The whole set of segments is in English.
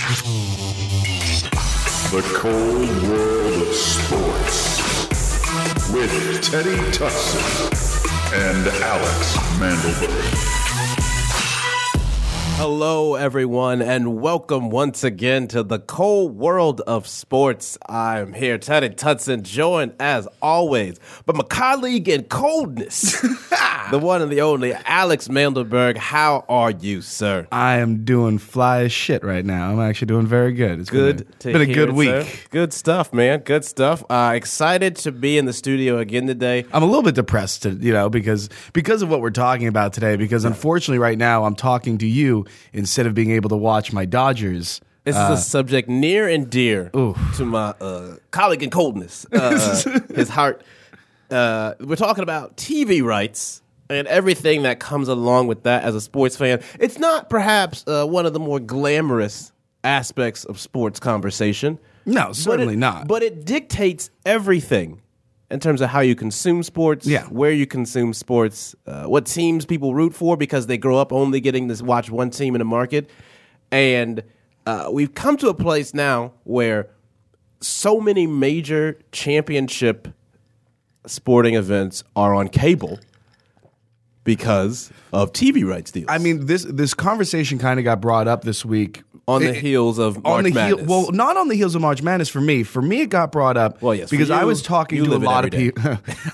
The Cold World of Sports with Teddy Tutson and Alex Mandelberg. Hello, everyone, and welcome once again to the Cold World of Sports. I'm here, Teddy Tutson, joined as always by my colleague in coldness, the one and the only Alex Mandelberg. How are you, sir? I am doing fly as shit right now. I'm actually doing very good. It's been a good week. Sir. Good stuff, man. Good stuff. Excited to be in the studio again today. I'm a little bit depressed, because of what we're talking about today. Because unfortunately, right now, I'm talking to you instead of being able to watch my Dodgers. This is a subject near and dear to my colleague in coldness, his heart. We're talking about TV rights and everything that comes along with that as a sports fan. It's not perhaps one of the more glamorous aspects of sports conversation. No, certainly not. But it dictates everything in terms of how you consume sports, where you consume sports, what teams people root for because they grow up only getting to watch one team in the market. And we've come to a place now where so many major championship sporting events are on cable because of TV rights deals. I mean, this conversation kind of got brought up this week. On the heels of March Madness. Well, not on the heels of March Madness for me. For me, it got brought up because I was talking to a lot of people.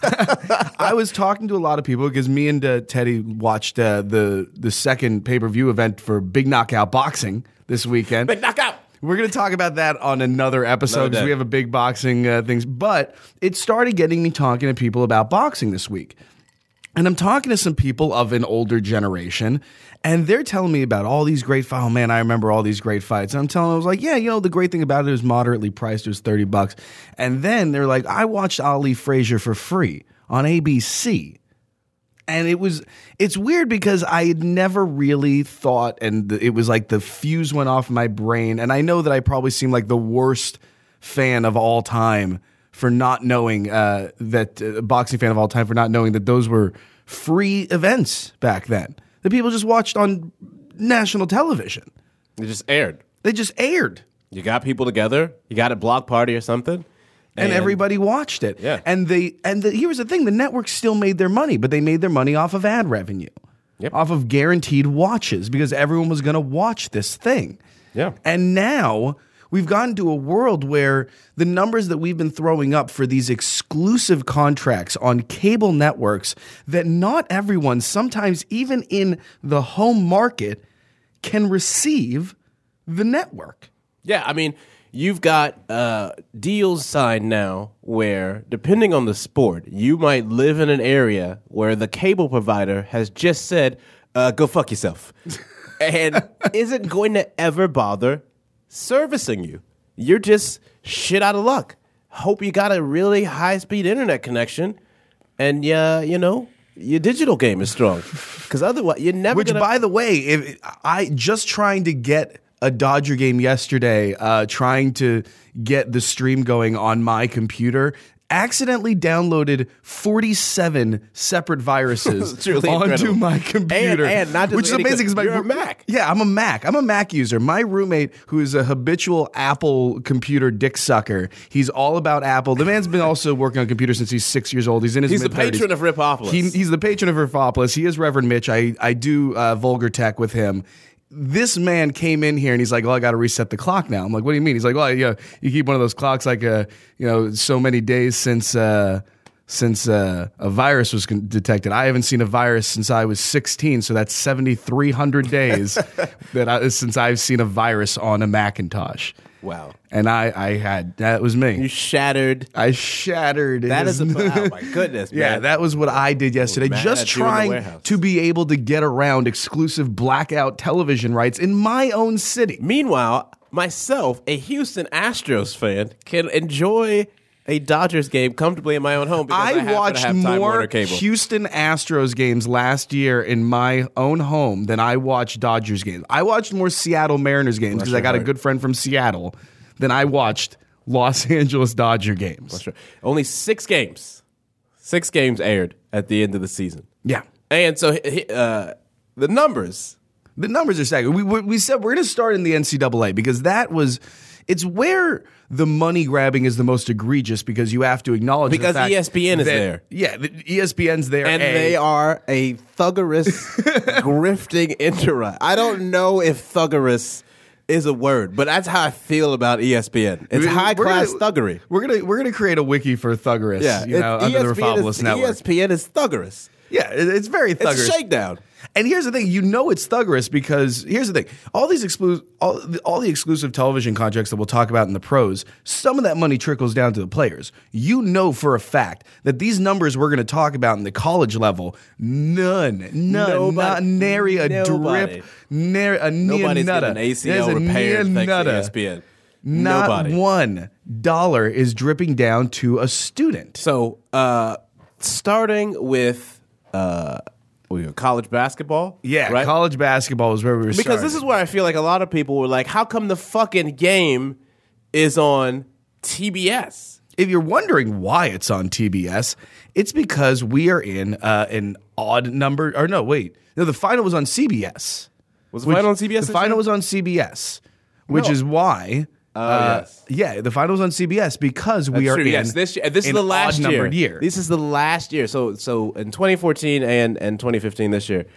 I was talking to a lot of people because me and Teddy watched the second pay-per-view event for Big Knockout Boxing this weekend. Big Knockout! We're going to talk about that on another episode because we have a big boxing things. But it started getting me talking to people about boxing this week. And I'm talking to some people of an older generation, and they're telling me about all these great fights. Oh, man, I remember all these great fights. And I'm telling them, I was like, the great thing about it is moderately priced. It was $30. And then they're like, I watched Ali Frazier for free on ABC. And it's weird because I had never really thought, and it was like the fuse went off in my brain. And I know that I probably seem like the worst fan of all time for not knowing boxing fan of all time for not knowing that those were free events back then. That people just watched on national television. They just aired. You got people together. You got a block party or something. And everybody watched it. Yeah. And here's the thing. The networks still made their money, but they made their money off of ad revenue. Yep. Off of guaranteed watches because everyone was going to watch this thing. Yeah. And now we've gotten to a world where the numbers that we've been throwing up for these exclusive contracts on cable networks that not everyone, sometimes even in the home market, can receive the network. Yeah, I mean, you've got deals signed now where, depending on the sport, you might live in an area where the cable provider has just said, go fuck yourself, and isn't going to ever bother servicing you. You're just shit out of luck. Hope you got a really high-speed internet connection and, your digital game is strong. Because otherwise, you're never Which, by the way, if I just trying to get a Dodger game yesterday, trying to get the stream going on my computer, accidentally downloaded 47 separate viruses onto my computer. And not just which is amazing because you're a Mac. Yeah, I'm a Mac. I'm a Mac user. My roommate, who is a habitual Apple computer dick sucker, he's all about Apple. The man's been also working on computers since he's 6 years old. He's in his He's mid-30s. the patron of Ripopolis. He's the patron of Ripopolis. He is Reverend Mitch. I do Vulgar Tech with him. This man came in here and he's like, "Well, I got to reset the clock now." I'm like, "What do you mean?" He's like, "Well, you keep one of those clocks like so many days since a virus was detected. I haven't seen a virus since I was 16, so that's 7,300 days since I've seen a virus on a Macintosh." Wow. And that was me. You shattered. I shattered. That is oh my goodness, man. Yeah, that was what I did yesterday. Just trying to be able to get around exclusive blackout television rights in my own city. Meanwhile, myself, a Houston Astros fan, can enjoy a Dodgers game comfortably in my own home because I watched more Houston Astros games last year in my own home than I watched Dodgers games. I watched more Seattle Mariners games because I got a good friend from Seattle than I watched Los Angeles Dodger games. Only 6 games. 6 games aired at the end of the season. Yeah. And so the numbers The numbers are staggering. We said we're going to start in the NCAA because it's where the money grabbing is the most egregious because you have to acknowledge because the fact ESPN is that, there. Yeah, ESPN's there. And they are a thuggerous, grifting interrupt. I don't know if thuggerous is a word, but that's how I feel about ESPN. It's high-class thuggery. We're gonna create a wiki for thuggerous, under the Refopolis Network. ESPN is thuggerous. Yeah, it's very thuggerous. It's a shakedown. And here's the thing, it's thuggerous because here's the thing. All the exclusive television contracts that we'll talk about in the pros, some of that money trickles down to the players. You know for a fact that these numbers we're going to talk about in the college level, none, not nary a drip, nary a Nobody's nutta. getting an ACL repaired thanks to ESPN. Not $1 is dripping down to a student. So, starting with college basketball? Yeah, right? College basketball is where we were starting. Because this is where I feel like a lot of people were like, how come the fucking game is on TBS? If you're wondering why it's on TBS, it's because we are in an odd number. Or no, wait. No, the final was on CBS. Was the final on CBS? The final was on CBS, which is why... yes. Yeah, the final was on CBS because we are in this year. This is the last year. This is the last year. So in 2014 and 2015 this year,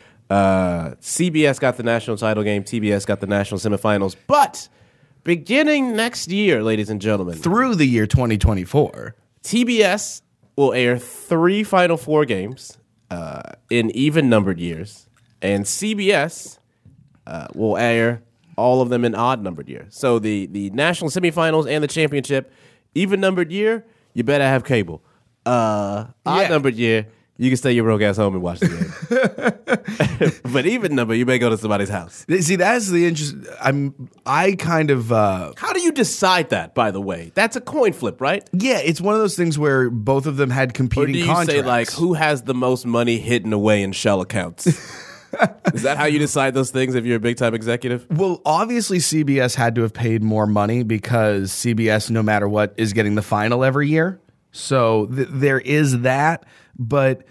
CBS got the national title game. TBS got the national semifinals. But beginning next year, ladies and gentlemen, through the year 2024, TBS will air 3 Final Four games in even-numbered years, and CBS will air all of them in odd-numbered years. So the national semifinals and the championship, even-numbered year, you better have cable. Odd-numbered year, you can stay your broke ass home and watch the game. But even number, you may go to somebody's house. See, that's the interest. I kind of. How do you decide that? By the way, that's a coin flip, right? Yeah, it's one of those things where both of them had competing contracts. Or do you contracts. say like, who has the most money hidden away in shell accounts? Is that how you decide those things if you're a big time executive? Well, obviously CBS had to have paid more money because CBS, no matter what, is getting the final every year. So there is that, but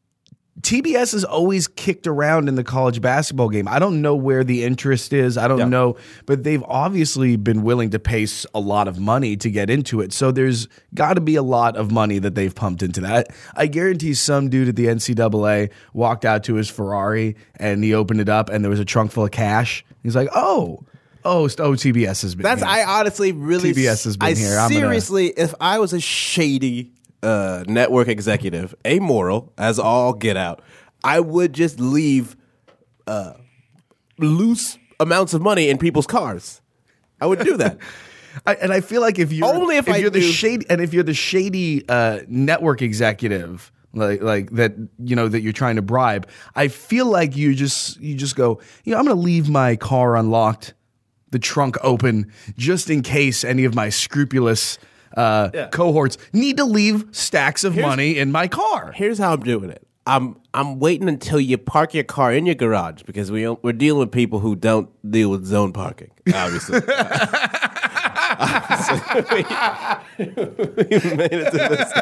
TBS is always kicked around in the college basketball game. I don't know where the interest is. I don't know, but they've obviously been willing to pay a lot of money to get into it. So there's got to be a lot of money that they've pumped into that. I guarantee some dude at the NCAA walked out to his Ferrari and he opened it up and there was a trunk full of cash. He's like, TBS has been here. I honestly really... TBS has been here. Seriously, if I was a shady network executive, amoral as all get out, I would just leave loose amounts of money in people's cars. I would do that. I feel like if you're the shady network executive like that, that you're trying to bribe, I feel like you just go, I'm going to leave my car unlocked, the trunk open, just in case any of my scrupulous cohorts need to leave stacks of money in my car. Here's how I'm doing it. I'm waiting until you park your car in your garage because we're dealing with people who don't deal with zone parking, obviously. We've made it to this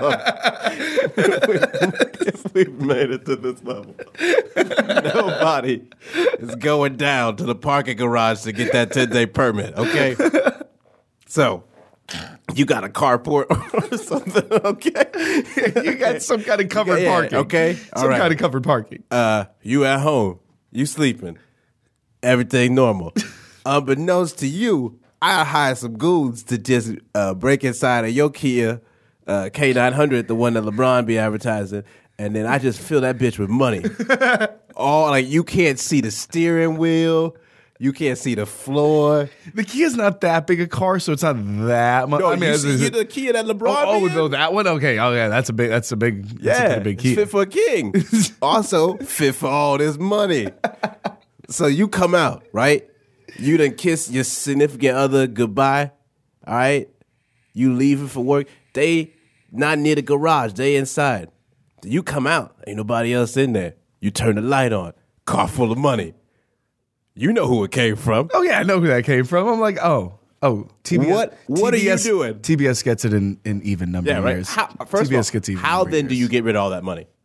level. We've made it to this level. Nobody is going down to the parking garage to get that 10-day permit, okay? So... you got a carport or something, okay? You got some kind of covered parking. Okay? Some kind of covered parking. You at home. You sleeping. Everything normal. Unbeknownst to you, I hired some goons to just break inside of your Kia K900, the one that LeBron be advertising, and then I just fill that bitch with money. You can't see the steering wheel. You can't see the floor. The Kia's not that big a car, so it's not that much. No, you see the Kia that LeBron that one? Okay. Oh, yeah, that's a big Kia. It's fit for a king. Also, fit for all this money. So you come out, right? You done kiss your significant other goodbye, all right? You leaving for work. They not near the garage. They inside. You come out. Ain't nobody else in there. You turn the light on. Car full of money. You know who it came from. Oh, yeah, I know who that came from. I'm like, TBS. What are you doing? TBS gets it in even number of years. TBS gets even. How then do you get rid of all that money?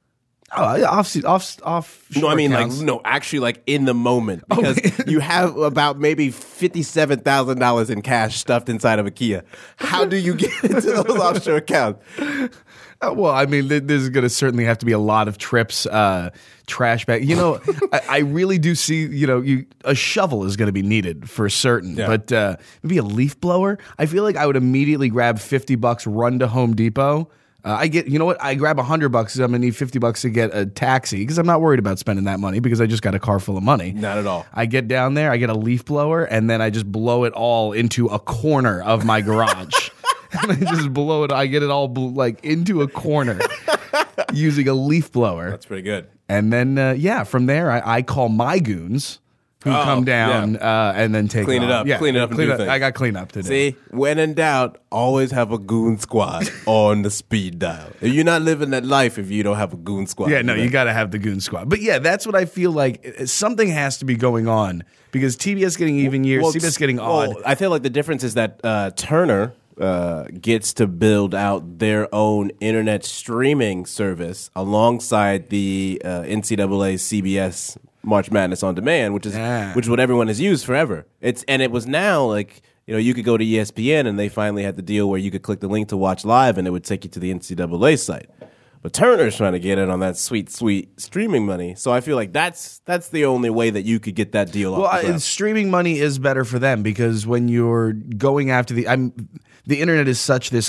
Off. No, I mean accounts. actually, like in the moment, because you have about maybe $57,000 in cash stuffed inside of a Kia. How do you get into those offshore accounts? Well, I mean, there's going to certainly have to be a lot of trips, trash bag. I really do see, a shovel is going to be needed for certain. Yeah. But maybe a leaf blower. I feel like I would immediately grab $50, run to Home Depot. I grab $100 because I'm going to need $50 to get a taxi because I'm not worried about spending that money because I just got a car full of money. Not at all. I get down there, I get a leaf blower, and then I just blow it all into a corner of my garage. And I just blow it. I get it all into a corner using a leaf blower. That's pretty good. And then, from there, I call my goons who come down and then take clean it up. Yeah, clean it up. I got clean up today. See, when in doubt, always have a goon squad on the speed dial. You're not living that life if you don't have a goon squad. Yeah, no, you got to have the goon squad. But yeah, that's what I feel like. Something has to be going on because TBS getting even years, CBS getting odd. Well, I feel like the difference is that Turner gets to build out their own internet streaming service alongside the NCAA CBS March Madness on Demand, which is what everyone has used forever. It was now you could go to ESPN and they finally had the deal where you could click the link to watch live and it would take you to the NCAA site. But Turner's trying to get in on that sweet streaming money. So I feel like that's the only way that you could get that deal off. Well, streaming money is better for them because when you're going after the internet is such this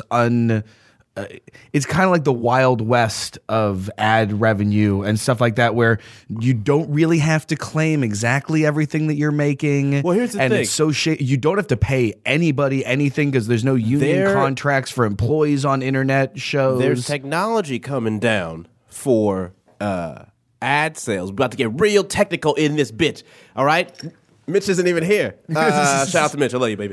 it's kind of like the Wild West of ad revenue and stuff like that, where you don't really have to claim exactly everything that you're making. Well, here's the thing. It's so you don't have to pay anybody anything because there's no union contracts for employees on internet shows. There's technology coming down for ad sales. We're about to get real technical in this bitch. All right? Mitch isn't even here. Shout out to Mitch. I love you, baby.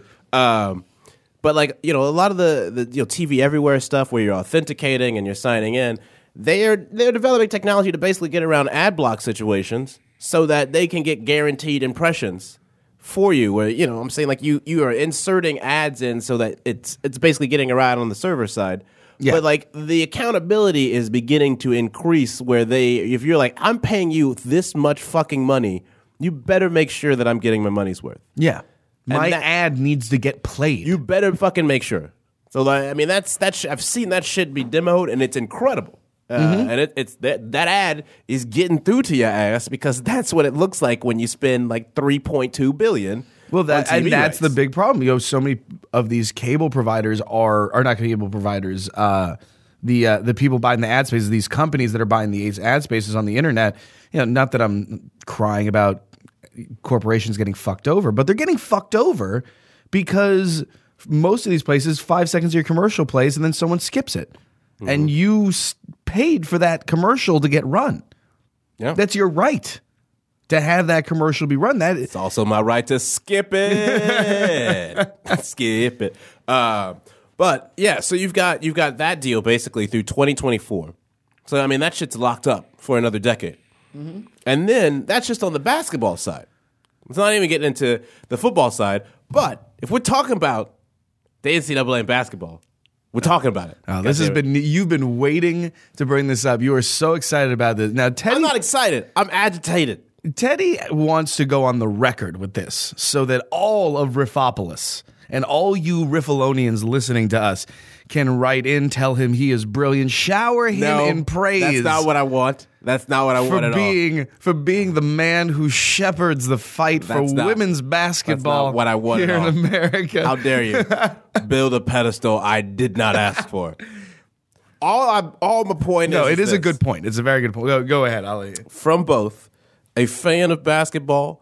But a lot of the TV Everywhere stuff where you're authenticating and you're signing in, they're developing technology to basically get around ad block situations so that they can get guaranteed impressions for you. Where I'm saying you are inserting ads in so that it's basically getting around on the server side. Yeah. But the accountability is beginning to increase where if you're I'm paying you this much fucking money, you better make sure that I'm getting my money's worth. Yeah. My ad needs to get played. You better fucking make sure. So I've seen that shit be demoed, and it's incredible. And it's that ad is getting through to your ass because that's what it looks like when you spend $3.2 billion. Well, that's the big problem. So many of these cable providers are not cable providers. The people buying the ad spaces, these companies that are buying the ad spaces on the internet. Not that I'm crying about corporations getting fucked over, but they're getting fucked over because most of these places 5 seconds of your commercial plays and then someone skips it. Mm-hmm. And you paid for that commercial to get run. Yeah. That's your right to have that commercial be run. It's also my right to skip it. Skip it. But yeah, so you've got that deal basically through 2024. So that shit's locked up for another decade. Mm-hmm. And then that's just on the basketball side. It's not even getting into the football side. But if we're talking about the NCAA in basketball, we're talking about it. Oh, you've been waiting to bring this up. You are so excited about this. Now, Teddy, I'm not excited. I'm agitated. Teddy wants to go on the record with this so that all of Riffopolis and all you Riffalonians listening to us can write in, tell him he is brilliant, shower him in praise. That's not what I want. That's not what I want at all. For being the man who shepherds the fight for women's basketball. That's not what I want here in America. How dare you build a pedestal I did not ask for? All my point is. No, it is a good point. It's a very good point. Go ahead. I'll let you. From both a fan of basketball,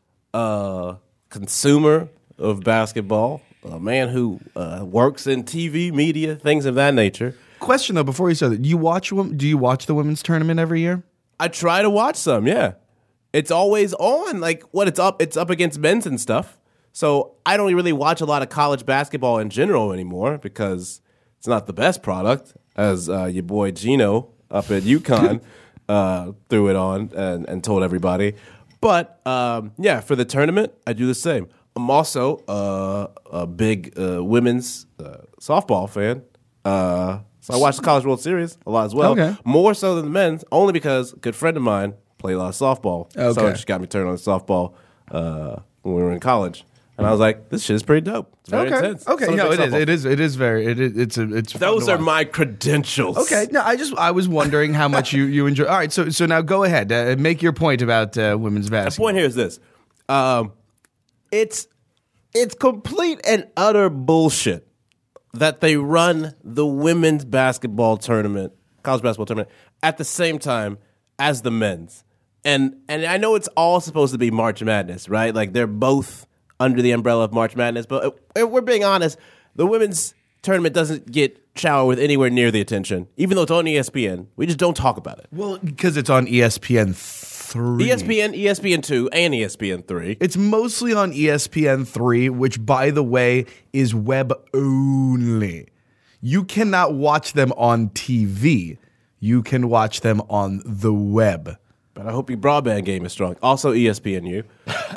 consumer of basketball, a man who works in TV, media, things of that nature. Question though, before you start that, do you watch the women's tournament every year? I try to watch some, yeah. It's always on. It's up against men's and stuff. So I don't really watch a lot of college basketball in general anymore because it's not the best product, as your boy Gino up at UConn threw it on and told everybody. But yeah, for the tournament, I do the same. I'm also a big women's softball fan. So I watch the College World Series a lot as well. Okay. More so than the men's, only because a good friend of mine played a lot of softball. Okay. So she got me turned on to softball when we were in college. And I was like, this shit is pretty dope. It's very intense. Okay, So no, big softball. it is very, it's fun Those to are watch. my credentials. Okay, no, I was wondering how much you enjoy. All right, so now go ahead, make your point about women's The basketball. point here is this. It's complete and utter bullshit that they run the women's basketball tournament, college basketball tournament, at the same time as the men's. And I know it's all supposed to be March Madness, right? Like they're both under the umbrella of March Madness, but if we're being honest, the women's tournament doesn't get showered with anywhere near the attention, even though it's on ESPN. We just don't talk about it. Well, because it's on ESPN 3. ESPN 2, and ESPN 3. It's mostly on ESPN 3, which, by the way, is web only. You cannot watch them on TV. You can watch them on the web. But I hope your broadband game is strong. Also ESPNU.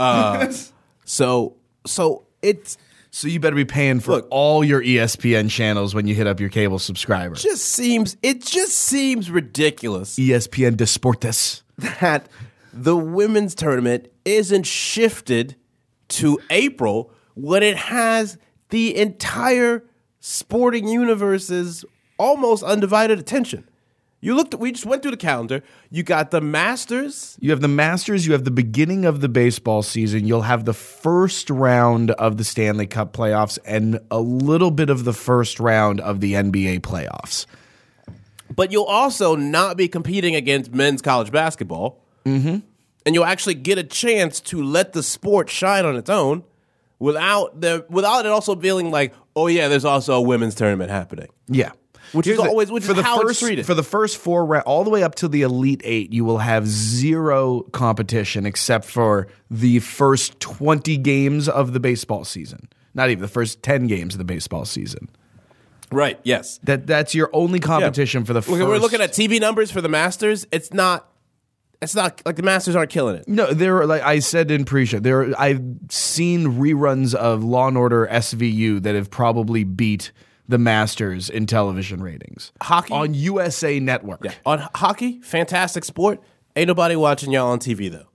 So it's So you better be paying for all your ESPN channels when you hit up your cable subscriber. it just seems ridiculous ESPN Deportes. that the women's tournament isn't shifted to April when it has the entire sporting universe's almost undivided attention. We just went through the calendar. You got the Masters. You have the Masters. You have the beginning of the baseball season. You'll have the first round of the Stanley Cup playoffs and a little bit of the first round of the NBA playoffs. But you'll also not be competing against men's college basketball. Mm-hmm. And you'll actually get a chance to let the sport shine on its own without it also feeling like, oh yeah, there's also a women's tournament happening. Yeah. Which is how it's treated. For the first 4 rounds, all the way up to the Elite 8, you will have zero competition except for the first 20 games of the baseball season. Not even the first 10 games of the baseball season. Right, yes. That's your only competition for the first. We're looking at TV numbers for the Masters. It's not like the Masters aren't killing it. No, there. Like I said in pre-show, I've seen reruns of Law and Order SVU that have probably beat the Masters in television ratings. Hockey on USA Network. Yeah. On hockey, fantastic sport. Ain't nobody watching y'all on TV though.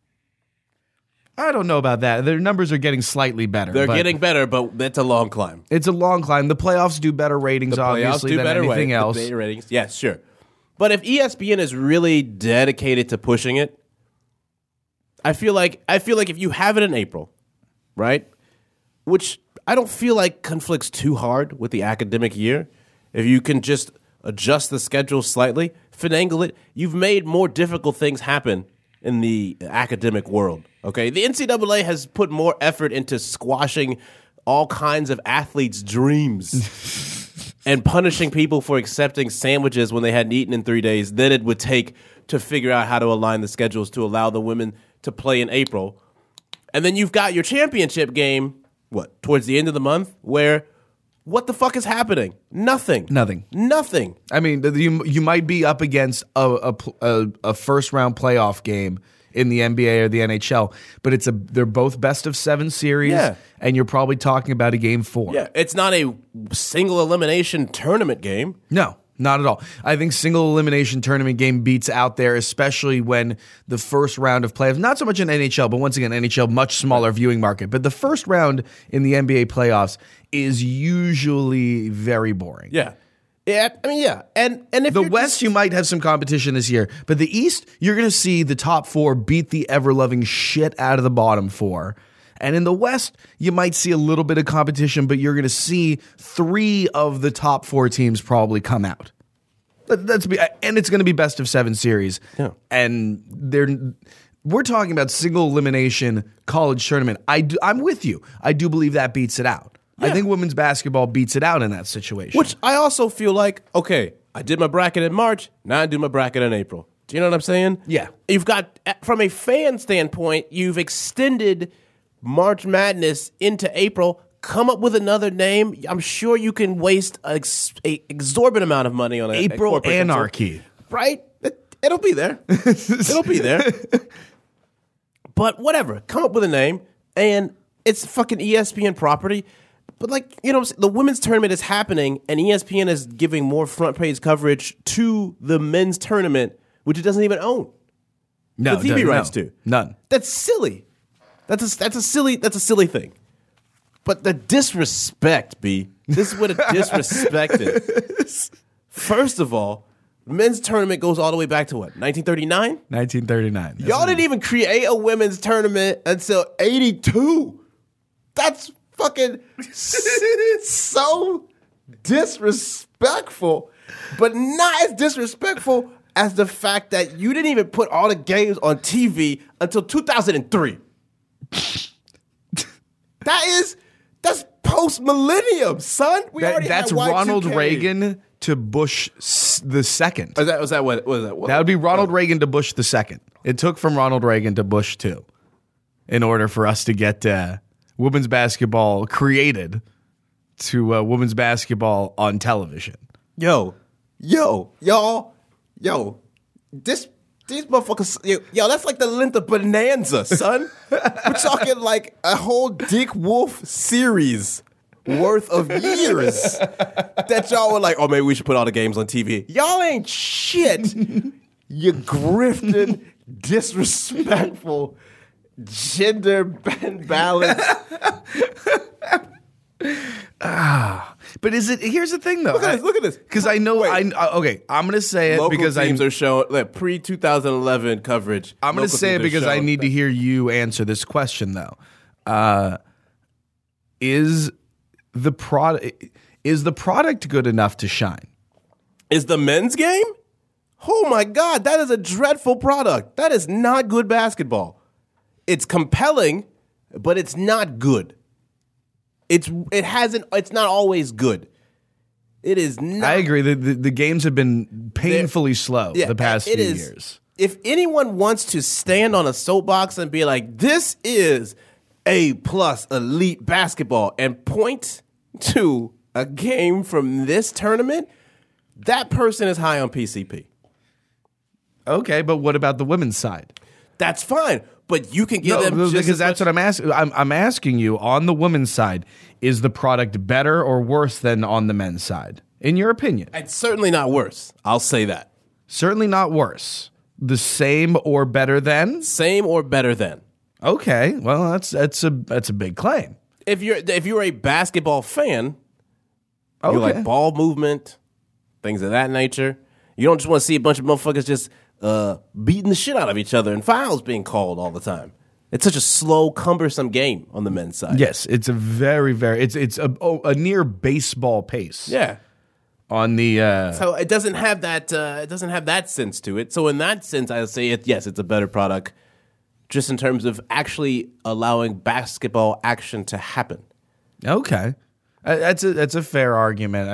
I don't know about that. Their numbers are getting slightly better. They're getting better, but it's a long climb. It's a long climb. The playoffs do better ratings, obviously, than anything else. Better ratings. Yes, sure. But if ESPN is really dedicated to pushing it, I feel like if you have it in April, right? Which I don't feel like conflicts too hard with the academic year. If you can just adjust the schedule slightly, finagle it, you've made more difficult things happen in the academic world. Okay, the NCAA has put more effort into squashing all kinds of athletes' dreams and punishing people for accepting sandwiches when they hadn't eaten in 3 days than it would take to figure out how to align the schedules to allow the women to play in April. And then you've got your championship game, towards the end of the month, where what the fuck is happening? Nothing. I mean, you might be up against a first round playoff game in the NBA or the NHL, but they're both best of 7 series, and you're probably talking about a game 4. Yeah, it's not a single elimination tournament game. No, not at all. I think single elimination tournament game beats out there, especially when the first round of playoffs, not so much in NHL, but once again, NHL, much smaller viewing market, but the first round in the NBA playoffs is usually very boring. Yeah. Yeah, I mean, yeah. And if the West, you might have some competition this year, but the East, you're going to see the top 4 beat the ever-loving shit out of the bottom 4. And in the West, you might see a little bit of competition, but you're going to see 3 of the top 4 teams probably come out. And it's going to be best of 7 series. Yeah. And we're talking about single elimination college tournament. I'm with you. I do believe that beats it out. Yeah. I think women's basketball beats it out in that situation. Which I also feel like, okay, I did my bracket in March, now I do my bracket in April. Do you know what I'm saying? Yeah. You've got, from a fan standpoint, you've extended March Madness into April. Come up with another name. I'm sure you can waste an exorbitant amount of money on it. April Anarchy. Right? It'll be there. It'll be there. But whatever. Come up with a name, and it's fucking ESPN property. But like, you know, the women's tournament is happening, and ESPN is giving more front page coverage to the men's tournament, which it doesn't even own. No, the TV rights to. None. That's silly. That's a silly thing. But the disrespect, B. This is what a disrespect is. First of all, men's tournament goes all the way back to what? 1939? 1939. Y'all didn't even create a women's tournament until 82. That's fucking so disrespectful, but not as disrespectful as the fact that you didn't even put all the games on TV until 2003. That's post-millennium, son. That's Ronald Reagan to Bush the second. Was that what? That would be Ronald Reagan to Bush the second. It took from Ronald Reagan to Bush 2 in order for us to get women's basketball created to women's basketball on television. Y'all. These motherfuckers, yo, that's like the length of Bonanza, son. We're talking like a whole Dick Wolf series worth of years that y'all were like, oh, maybe we should put all the games on TV. Y'all ain't shit. You grifted, disrespectful, gender balanced. But is it? Here's the thing, though. Look at this. Because I know. Okay, I'm going to say it local because teams are showing like pre-2011 coverage. I'm going to say it because I need to hear you answer this question, though. Is the product good enough to shine? Is the men's game? Oh my God, that is a dreadful product. That is not good basketball. It's compelling, but it's not good. It's not always good. It is not. I agree. The games have been painfully slow the past few years. If anyone wants to stand on a soapbox and be like, this is A+ elite basketball, and point to a game from this tournament, that person is high on PCP. Okay, but what about the women's side? That's fine. But you can give them just because that's what I'm asking. I'm asking you on the women's side, is the product better or worse than on the men's side? In your opinion? It's certainly not worse. I'll say that. Certainly not worse. The same or better than? Same or better than. Okay. Well, that's a big claim. If you're a basketball fan, you like ball movement, things of that nature. You don't just want to see a bunch of motherfuckers just beating the shit out of each other and fouls being called all the time. It's such a slow, cumbersome game on the men's side. Yes, it's a very, it's a near baseball pace. Yeah. On the so it doesn't have that sense to it. So in that sense, I would say it's a better product, just in terms of actually allowing basketball action to happen. Okay, that's a fair argument.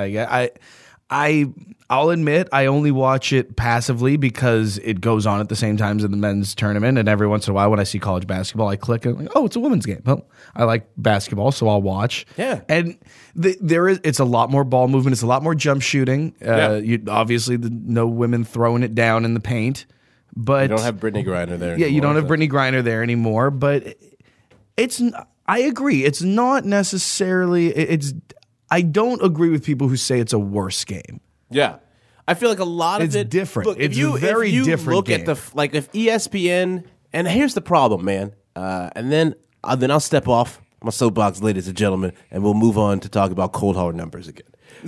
I'll admit I only watch it passively because it goes on at the same time as the men's tournament, and every once in a while when I see college basketball, I click and I'm like, oh, it's a women's game. Well, I like basketball, so I'll watch. Yeah, and it's a lot more ball movement. It's a lot more jump shooting. Obviously, no women throwing it down in the paint, but you don't have Brittany Griner there. Yeah, you don't have Brittany Griner there anymore. But I agree. It's not necessarily. I don't agree with people who say it's a worse game. Yeah. I feel like a lot of it different. Look, it's a very different look game. At if ESPN, and here's the problem, man. And then I'll step off my soapbox, ladies and gentlemen, and we'll move on to talk about cold hard numbers again.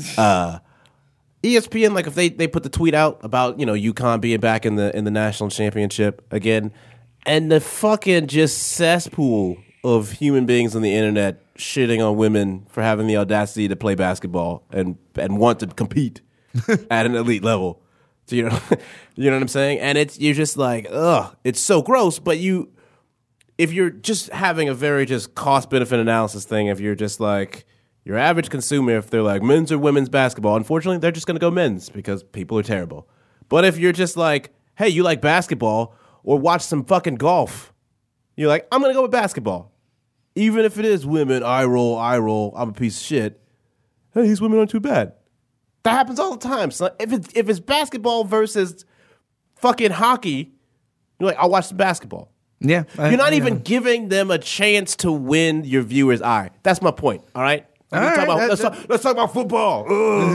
ESPN, like if they put the tweet out about UConn being back in the national championship again, and the fucking just cesspool of human beings on the internet shitting on women for having the audacity to play basketball and want to compete at an elite level. So you know what I'm saying? And you're just like, ugh, it's so gross. But if you're just having a very just cost benefit analysis thing, if you're just like your average consumer, if they're like men's or women's basketball, unfortunately they're just gonna go men's because people are terrible. But if you're just like, hey, you like basketball or watch some fucking golf, you're like, I'm gonna go with basketball. Even if it is women, I roll, I'm a piece of shit. Hey, these women aren't too bad. That happens all the time. So if it's basketball versus fucking hockey, you're like, I'll watch the basketball. Yeah. You're not even giving them a chance to win your viewer's eye. That's my point, all right? Let's talk about football.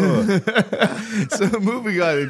So moving on.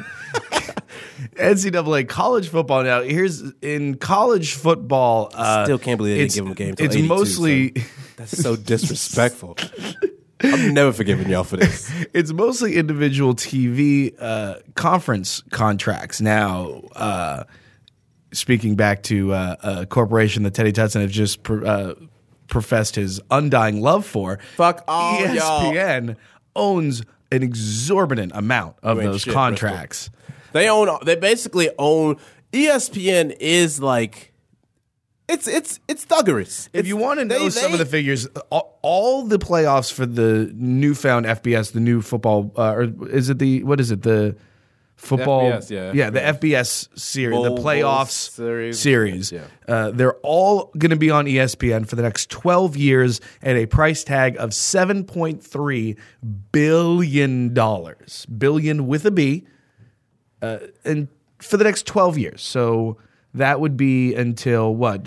NCAA college football now. Here's in college football. Still can't believe they didn't give them a game. It's mostly that's so disrespectful. I'm never forgiving y'all for this. It's mostly individual TV conference contracts now. Speaking back to a corporation that Teddy Tutson has just professed his undying love for. Fuck all ESPN owns an exorbitant amount of those contracts. Bristol. They basically own. ESPN is like it's thuggerous. If you want to know some of the figures, all the playoffs for the newfound FBS, the new football, or is it the football? FBS, the FBS series, the playoffs series. Yeah. They're all going to be on ESPN for the next 12 years at a price tag of $7.3 billion. Billion with a B. And for the next 12 years. So that would be until what?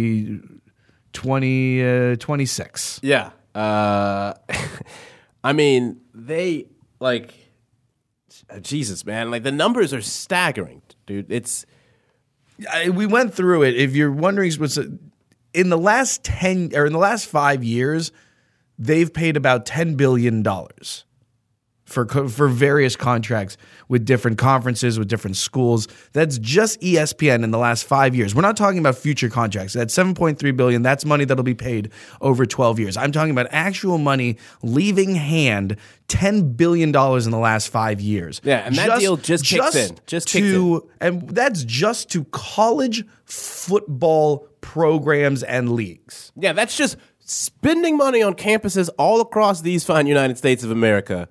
2026. Yeah. I mean, they like Jesus, man. Like the numbers are staggering, dude. We went through it. If you're wondering what's in the last 5 years, they've paid about $10 billion for various contracts with different conferences, with different schools. That's just ESPN in the last 5 years. We're not talking about future contracts. That's $7.3 billion. That's money that'll be paid over 12 years. I'm talking about actual money leaving hand, $10 billion in the last 5 years. Yeah, and that deal just kicks in. And that's just to college football programs and leagues. Yeah, that's just spending money on campuses all across these fine United States of America.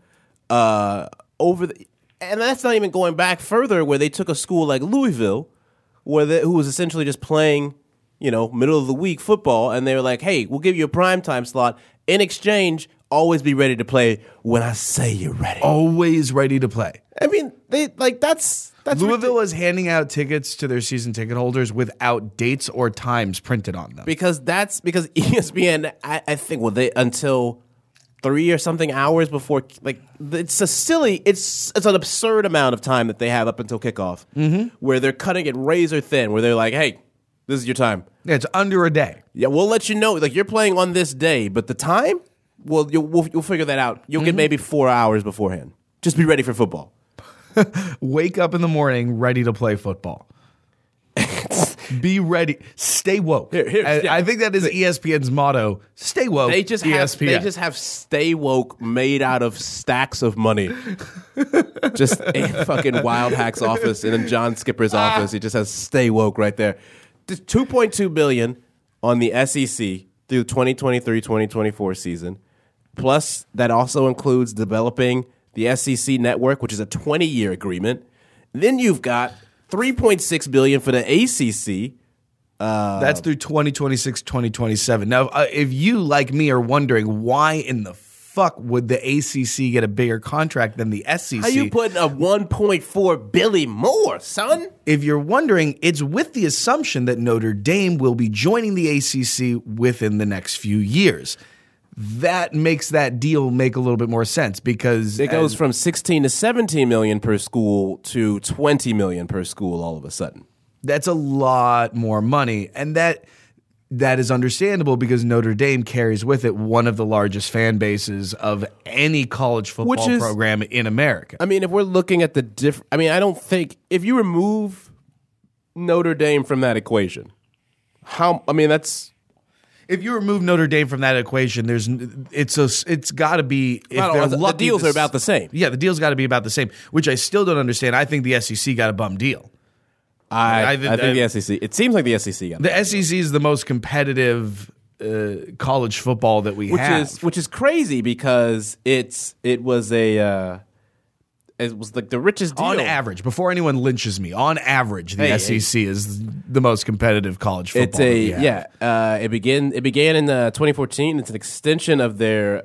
And that's not even going back further, where they took a school like Louisville, who was essentially just playing, middle of the week football, and they were like, "Hey, we'll give you a primetime slot in exchange. Always be ready to play when I say you're ready. Always ready to play." I mean, that's Louisville is handing out tickets to their season ticket holders without dates or times printed on them because ESPN. I think until 3 or something hours before, it's an absurd amount of time that they have up until kickoff, where they're cutting it razor thin, where they're like, "Hey, this is your time." Yeah, it's under a day. Yeah, we'll let you know, you're playing on this day, but the time, well, you'll figure that out. You'll get maybe 4 hours beforehand. Just be ready for football. Wake up in the morning, ready to play football. Be ready. Stay woke. I think that is ESPN's motto. Stay woke. They just have stay woke made out of stacks of money. Just in fucking Wild Hack's office and in John Skipper's office. He just has stay woke right there. $2.2 billion on the SEC through 2023-2024 season. Plus, that also includes developing the SEC network, which is a 20-year agreement. Then you've got $3.6 billion for the ACC. That's through 2026, 2027. Now, if you, like me, are wondering why in the fuck would the ACC get a bigger contract than the SEC? How you putting a $1.4 billion more, son? If you're wondering, it's with the assumption that Notre Dame will be joining the ACC within the next few years. That makes that deal make a little bit more sense because it goes from 16 to 17 million per school to 20 million per school all of a sudden. That's a lot more money, and that is understandable because Notre Dame carries with it one of the largest fan bases of any college football program in America. I mean, if we're looking at I don't think if you remove Notre Dame from that equation, that's. If you remove Notre Dame from that equation, it's got to be the deals are about the same. Yeah, the deal's got to be about the same, which I still don't understand. I think the SEC got a bum deal. I think the SEC. It seems like the SEC got the SEC is the most competitive college football that we have, which is crazy because it was like the richest deal. On average, before anyone lynches me, on average, the SEC is the most competitive college football. It began in 2014. It's an extension of their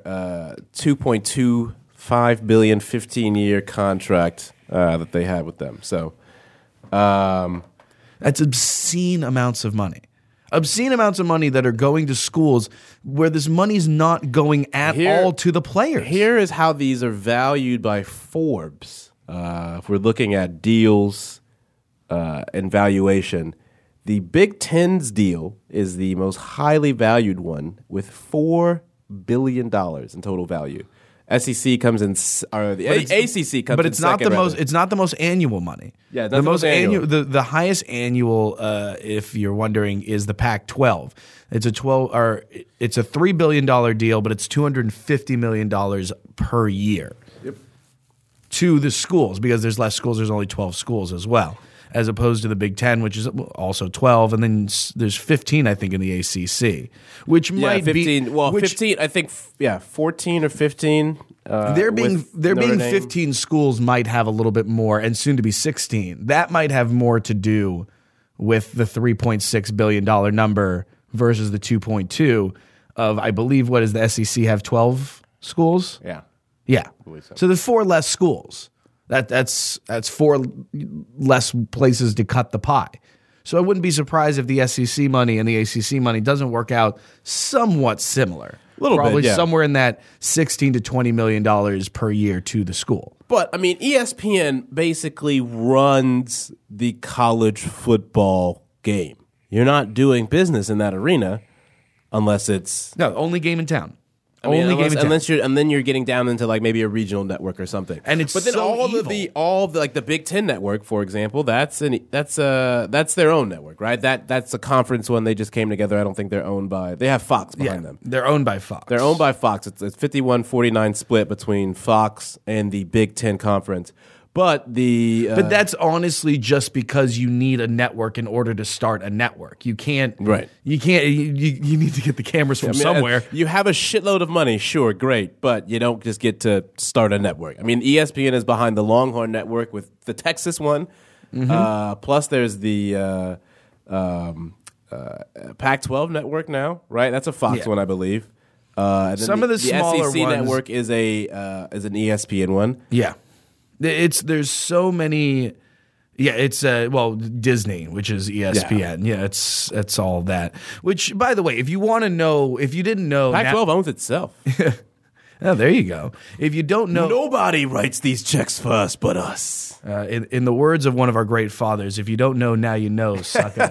$2.25 billion 15-year contract that they had with them. So that's obscene amounts of money. Obscene amounts of money that are going to schools where this money's not going at all to the players. Here is how these are valued by Forbes. If we're looking at deals and valuation, the Big Ten's deal is the most highly valued one with $4 billion in total value. SEC comes in, or the ACC comes in, but it's not the most. It's not the most annual money. Yeah, the most annual. The highest annual, if you're wondering, is the Pac-12. It's a $3 billion deal, but it's $250 million per year to the schools, because there's less schools. There's only 12 schools as well, as opposed to the Big Ten, which is also 12, and then there's 15, I think, in the ACC, which might 15, be 15. I think 14 or 15. There being 15 schools might have a little bit more, and soon to be 16. That might have more to do with the $3.6 billion number versus the 2.2 of, I believe, what does the SEC have, 12 schools? Yeah. So there's 4 less schools. That's 4 less places to cut the pie. So I wouldn't be surprised if the SEC money and the ACC money doesn't work out somewhat similar. Probably somewhere in that $16 to $20 million per year to the school. But, I mean, ESPN basically runs the college football game. You're not doing business in that arena unless it's... No, only game in town. And then you're getting down into like maybe a regional network or something. And it's but then so all of the like the Big Ten network, for example, that's their own network, right? That's a conference one. They just came together. I don't think they're owned by. They have Fox behind them. They're owned by Fox. They're owned by Fox. It's 51-49 split between Fox and the Big Ten conference. But but that's honestly just because you need a network in order to start a network. You can't. Right. You can't. You need to get the cameras from somewhere. You have a shitload of money, sure, great, but you don't just get to start a network. I mean, ESPN is behind the Longhorn Network with the Texas one. Mm-hmm. Plus, there's the Pac-12 network now, right? That's a Fox one, I believe. Some of the smaller SEC ones, network is an ESPN one. Yeah. There's so many. Yeah, it's Disney, which is ESPN. Yeah, it's all that. Which, by the way, if you want to know, if you didn't know, Pac-12 owns itself. Oh, there you go. If you don't know, nobody writes these checks for us but us. In the words of one of our great fathers, if you don't know, now you know, sucker.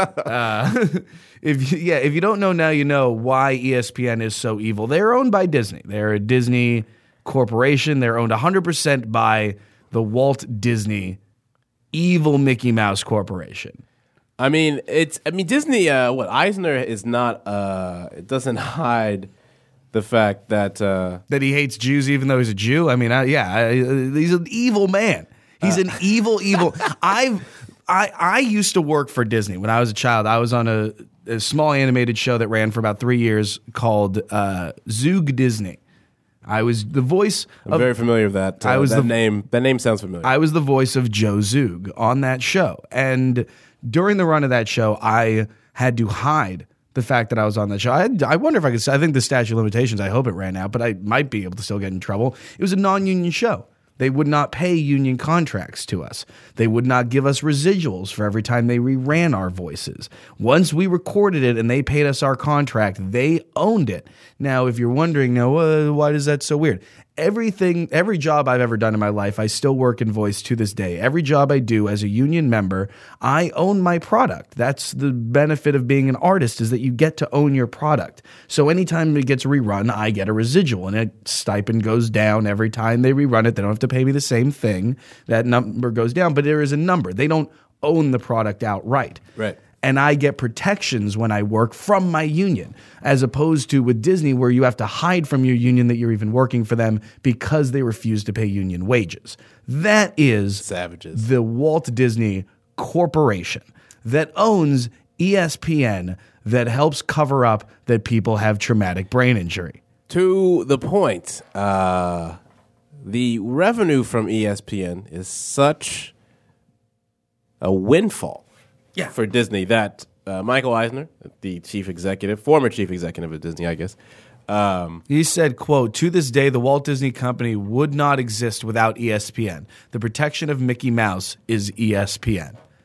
If you don't know, now you know why ESPN is so evil. They're owned by Disney. They're a Disney corporation. They're owned 100% by the Walt Disney evil Mickey Mouse Corporation. I mean, Disney. Eisner is not. It doesn't hide the fact that he hates Jews, even though he's a Jew. I mean, he's an evil man. He's an evil. I used to work for Disney when I was a child. I was on a small animated show that ran for about 3 years called Zoog Disney. I was the voice of... I'm very familiar with that. That name sounds familiar. I was the voice of Joe Zoog on that show. And during the run of that show, I had to hide the fact that I was on that show. I wonder if I could... I think the statute of limitations, I hope it ran out, but I might be able to still get in trouble. It was a non-union show. They would not pay union contracts to us. They would not give us residuals for every time they reran our voices. Once we recorded it and they paid us our contract, they owned it. Now, if you're wondering, why is that so weird? Every job I've ever done in my life, I still work in voice to this day. Every job I do as a union member, I own my product. That's the benefit of being an artist, is that you get to own your product. So anytime it gets rerun, I get a residual, and a stipend goes down every time they rerun it. They don't have to pay me the same thing. That number goes down, but there is a number. They don't own the product outright. Right. And I get protections when I work from my union, as opposed to with Disney, where you have to hide from your union that you're even working for them because they refuse to pay union wages. That is savages. The Walt Disney Corporation that owns ESPN, that helps cover up that people have traumatic brain injury. To the point, the revenue from ESPN is such a windfall. Yeah. For Disney, that Michael Eisner, the former chief executive of Disney, I guess. He said, quote, "To this day, the Walt Disney Company would not exist without ESPN. The protection of Mickey Mouse is ESPN."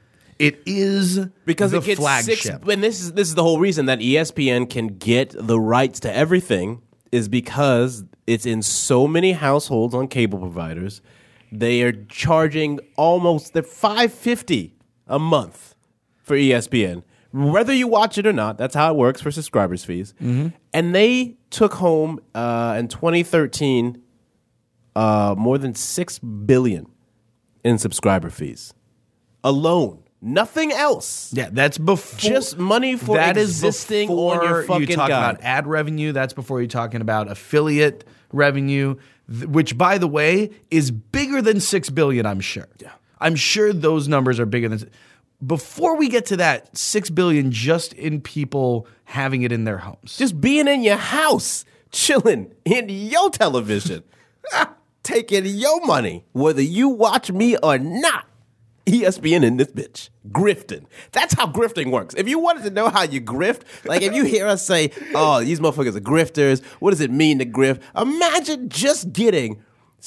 It is because the it gets flagship. And this is the whole reason that ESPN can get the rights to everything is because it's in so many households on cable providers. They are charging almost $5.50 a month for ESPN, whether you watch it or not. That's how it works for subscribers fees. Mm-hmm. And they took home in 2013 more than $6 billion in subscriber fees alone. Nothing else. Yeah, that's before. Just money for that existing is on your fucking you talk guide. about ad revenue. That's before you're talking about affiliate revenue, which, by the way, is bigger than $6 billion, I'm sure. Yeah. I'm sure those numbers are bigger than. Before we get to that, $6 billion just in people having it in their homes. Just being in your house, chilling in your television, taking your money, whether you watch me or not. ESPN in this bitch. Grifting. That's how grifting works. If you wanted to know how you grift, like if you hear us say, oh, these motherfuckers are grifters, what does it mean to grift? Imagine just getting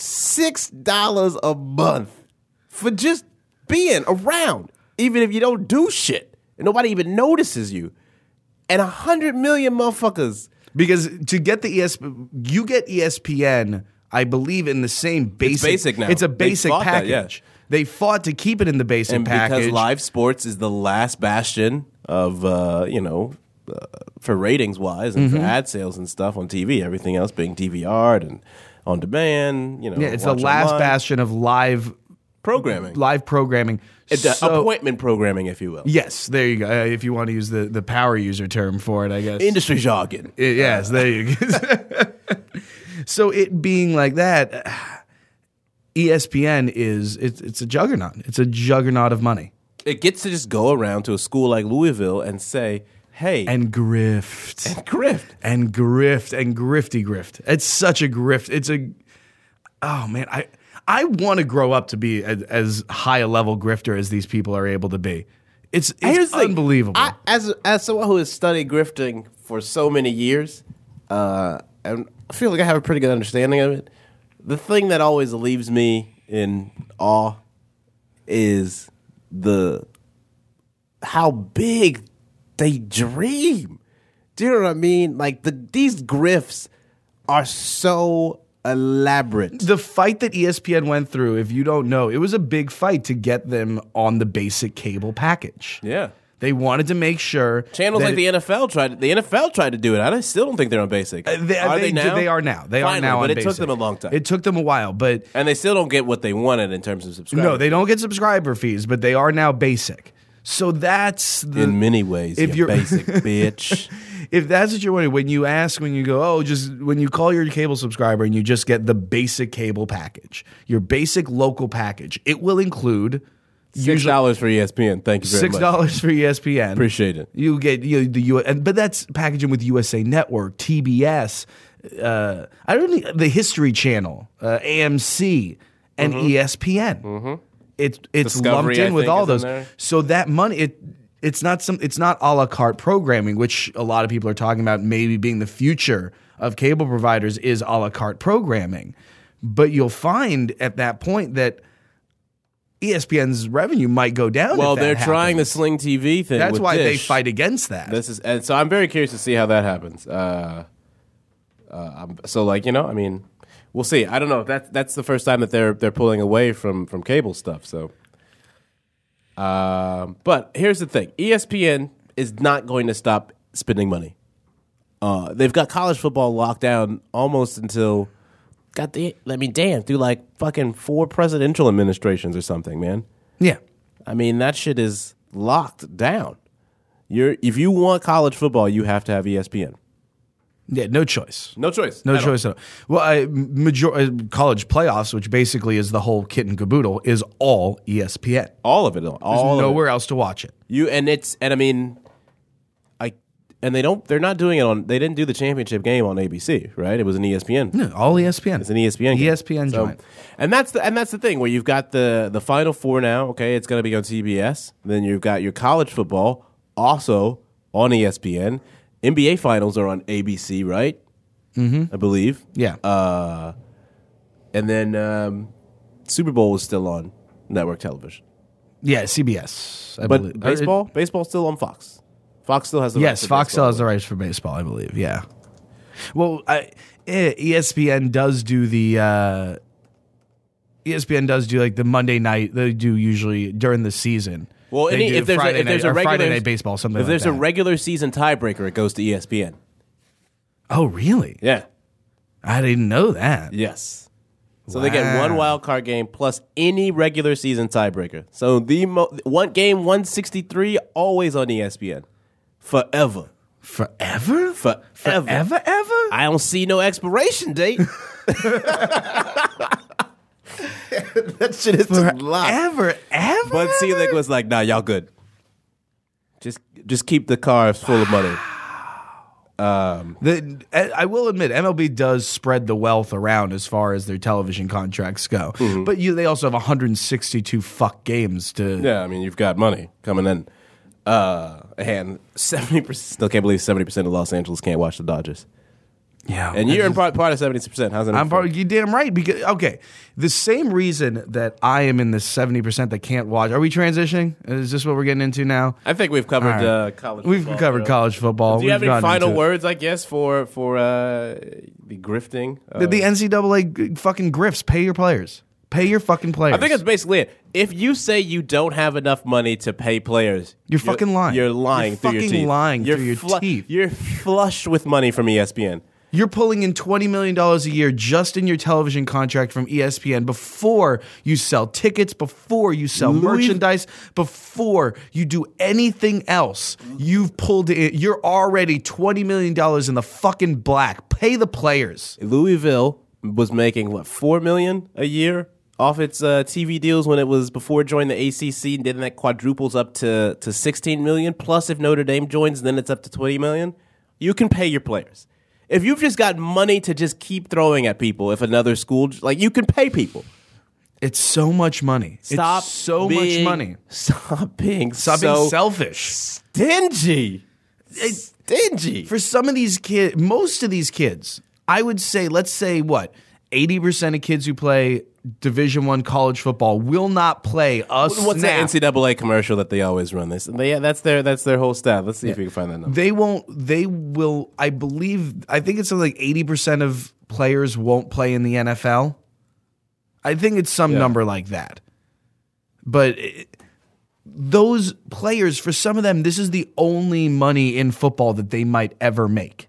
$6 a month for just being around, even if you don't do shit and nobody even notices you. And 100 million motherfuckers. Because to get the you get ESPN, I believe, in the same basic. It's basic now. It's a basic package. That, yeah. They fought to keep it in the basic and package. Because live sports is the last bastion of, for ratings wise and for ad sales and stuff on TV. Everything else being DVR'd and on demand. Yeah, it's the last bastion of live programming. It's appointment programming, if you will. Yes, there you go. If you want to use the power user term for it, I guess. Industry jargon. Yes, there you go. So it being like that, ESPN it's a juggernaut. It's a juggernaut of money. It gets to just go around to a school like Louisville and say, hey. And grift. And grifty grift. It's such a grift. Oh man, I want to grow up to be as high a level grifter as these people are able to be. It's unbelievable. As someone who has studied grifting for so many years, and I feel like I have a pretty good understanding of it. The thing that always leaves me in awe is how big they dream. Do you know what I mean? Like these grifts are so elaborate. The fight that ESPN went through, if you don't know, it was a big fight to get them on the basic cable package. Yeah. They wanted to make sure channels like the NFL tried to do it. I still don't think they're on basic. Are they now? They are now. They Finally, are now on but basic. It took them a long time. It took them a while, and they still don't get what they wanted in terms of subscribers. No, they don't get subscriber fees, but they are now basic. So that's in many ways, if you're basic bitch. If that's what you're wondering, when you go, when you call your cable subscriber and you just get the basic cable package, your basic local package, it will include $6 for ESPN. Thank you very much. $6 for ESPN. Appreciate it. You get but that's packaging with USA Network, TBS, the History Channel, AMC, and ESPN. Mm-hmm. It's Discovery, lumped in with all those. So that money, it's not a la carte programming, which a lot of people are talking about maybe being the future of cable providers is a la carte programming. But you'll find at that point that ESPN's revenue might go down. Well, they're trying the Sling TV thing. That's why Dish. they fight against that. And so I'm very curious to see how that happens. We'll see. I don't know. That's the first time that they're pulling away from cable stuff. So, but here's the thing: ESPN is not going to stop spending money. They've got college football locked down almost until. Through like fucking 4 presidential administrations or something, man. Yeah. I mean, that shit is locked down. If you want college football, you have to have ESPN. Yeah, no choice. No choice. No choice at all. Well, college playoffs, which basically is the whole kit and caboodle, is all ESPN. All of it. There's nowhere else to watch it. They're not doing it on. They didn't do the championship game on ABC, right? It was an ESPN. No, all ESPN. It's an ESPN game. ESPN joint. And that's the thing where you've got the Final Four now. Okay, it's going to be on CBS. Then you've got your college football also on ESPN. NBA finals are on ABC, right? Mm-hmm. I believe. Yeah. And then Super Bowl is still on network television. Yeah, CBS. I But believe. baseball's still on Fox. Fox still has the rights. Yes, Fox still has the rights for baseball, I believe. Yeah. Well, ESPN does do the ESPN does do like the Monday night. They do usually during the season. Well, if there's a regular Friday night baseball, something. If there's a regular season tiebreaker, it goes to ESPN. Oh, really? Yeah. I didn't know that. Yes. So they get one wild card game plus any regular season tiebreaker. So the one game 163 always on ESPN, forever. Forever? Forever? Ever? I don't see no expiration date. That shit is a lot. Ever? But SeaLink was like, nah, y'all good. Just keep the cars full of money. I will admit, MLB does spread the wealth around as far as their television contracts go. Mm-hmm. But they also have 162 games to. Yeah, I mean, you've got money coming in. And 70%, still can't believe 70% of Los Angeles can't watch the Dodgers. Yeah. And you're part of 70%. How's that? You're damn right. Because, okay, the same reason that I am in the 70% that can't watch. Are we transitioning? Is this what we're getting into now? I think we've covered college football. We've covered college football. Do you have any final words, I guess, for the grifting? The NCAA fucking grifts. Pay your players. Pay your fucking players. I think that's basically it. If you say you don't have enough money to pay players, you're fucking lying. You're lying through your teeth. You're lying through your teeth. You're flushed with money from ESPN. You're pulling in $20 million a year just in your television contract from ESPN before you sell tickets, before you sell merchandise, before you do anything else. You've pulled in. You're already $20 million in the fucking black. Pay the players. Louisville was making, $4 million a year off its TV deals when it was before it joined the ACC, and then that quadruples up to $16 million. Plus, if Notre Dame joins, then it's up to $20 million. You can pay your players. If you've just got money to just keep throwing at people, if another school, you can pay people. It's so much money. Stop it's so much money. Stop being selfish. Stingy. Stingy. For some of these kids, most of these kids, I would say, let's say 80% of kids who play Division I college football will not play a snap. What's that NCAA commercial that they always run? That's their whole staff. Let's see if we can find that number. They will, I think it's something like 80% of players won't play in the NFL. I think it's some number like that. But those players, for some of them, this is the only money in football that they might ever make.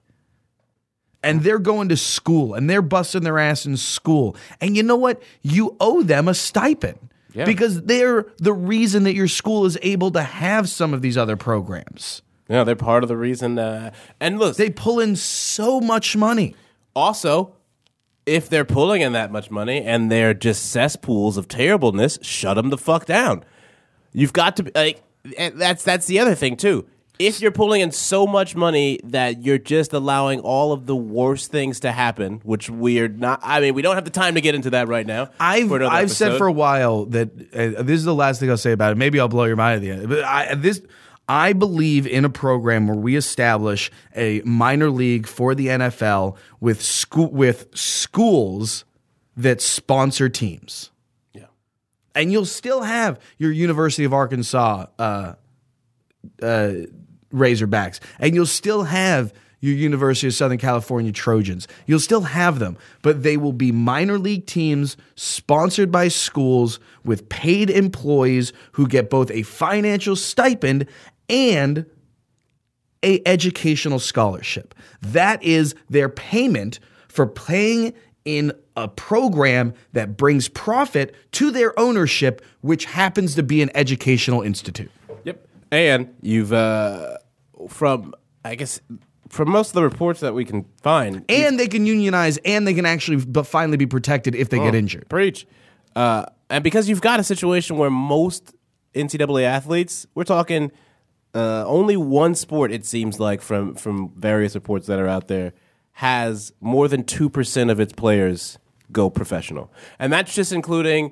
And they're going to school, and they're busting their ass in school. And you know what? You owe them a stipend because they're the reason that your school is able to have some of these other programs. Yeah, they're part of the reason. And look, they pull in so much money. Also, if they're pulling in that much money and they're just cesspools of terribleness, shut them the fuck down. You've got to that's the other thing too. If you're pulling in so much money that you're just allowing all of the worst things to happen, which we're not, we don't have the time to get into that right now. I've said for a while that this is the last thing I'll say about it. Maybe I'll blow your mind at the end. But I believe in a program where we establish a minor league for the NFL with schools that sponsor teams. Yeah, and you'll still have your University of Arkansas Razorbacks, and you'll still have your University of Southern California Trojans. You'll still have them, but they will be minor league teams sponsored by schools with paid employees who get both a financial stipend and an educational scholarship. That is their payment for playing in a program that brings profit to their ownership, which happens to be an educational institute. Yep. And you've, from most of the reports that we can find. And they can unionize, and they can actually finally be protected if they get injured. Preach. And because you've got a situation where most NCAA athletes, we're talking only one sport, it seems like, from various reports that are out there, has more than 2% of its players go professional. And that's just including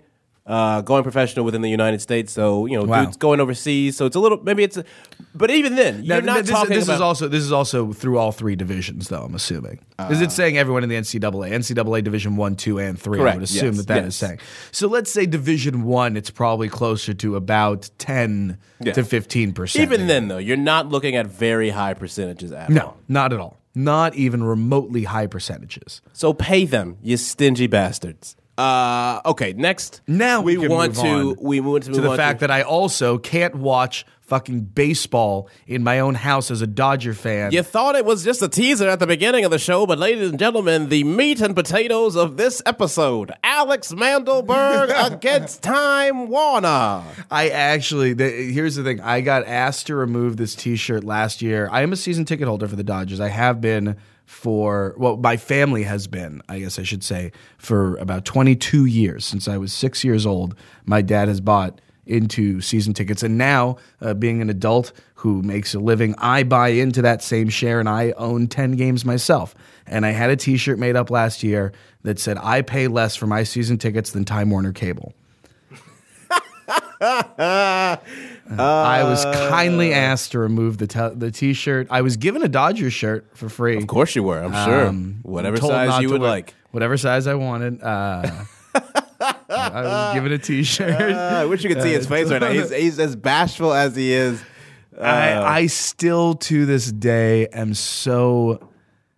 going professional within the United States. So, Wow. dudes going overseas. So it's a little, but even then, you're not talking about. This is also through all three divisions, though, I'm assuming. Is it saying everyone in the NCAA? NCAA Division 1, 2, and 3, Correct. I would assume Yes. that is saying. So let's say Division 1, it's probably closer to about 10 to 15%. Even then, though, you're not looking at very high percentages at all. No, not at all. Not even remotely high percentages. So pay them, you stingy bastards. Okay, next. Now we can want move to on move to the fact that I also can't watch fucking baseball in my own house as a Dodger fan. you thought it was just a teaser at the beginning of the show, but ladies and gentlemen, the meat and potatoes of this episode: Alex Mandelberg against Time Warner. I actually, here's the thing. I got asked to remove this T-shirt last year. I am a season ticket holder for the Dodgers. I have been my family has been, I guess I should say, for about 22 years. Since I was 6 years old, my dad has bought into season tickets. And now, being an adult who makes a living, I buy into that same share, and I own 10 games myself. And I had a T-shirt made up last year that said, I pay less for my season tickets than Time Warner Cable. I was kindly asked to remove the T-shirt. I was given a Dodgers shirt for free. Of course you were, I'm sure. Whatever told size not you to would wear- like. Whatever size I wanted. I was given a T-shirt. I wish you could see his face right now. He's as bashful as he is. I still, to this day, am so...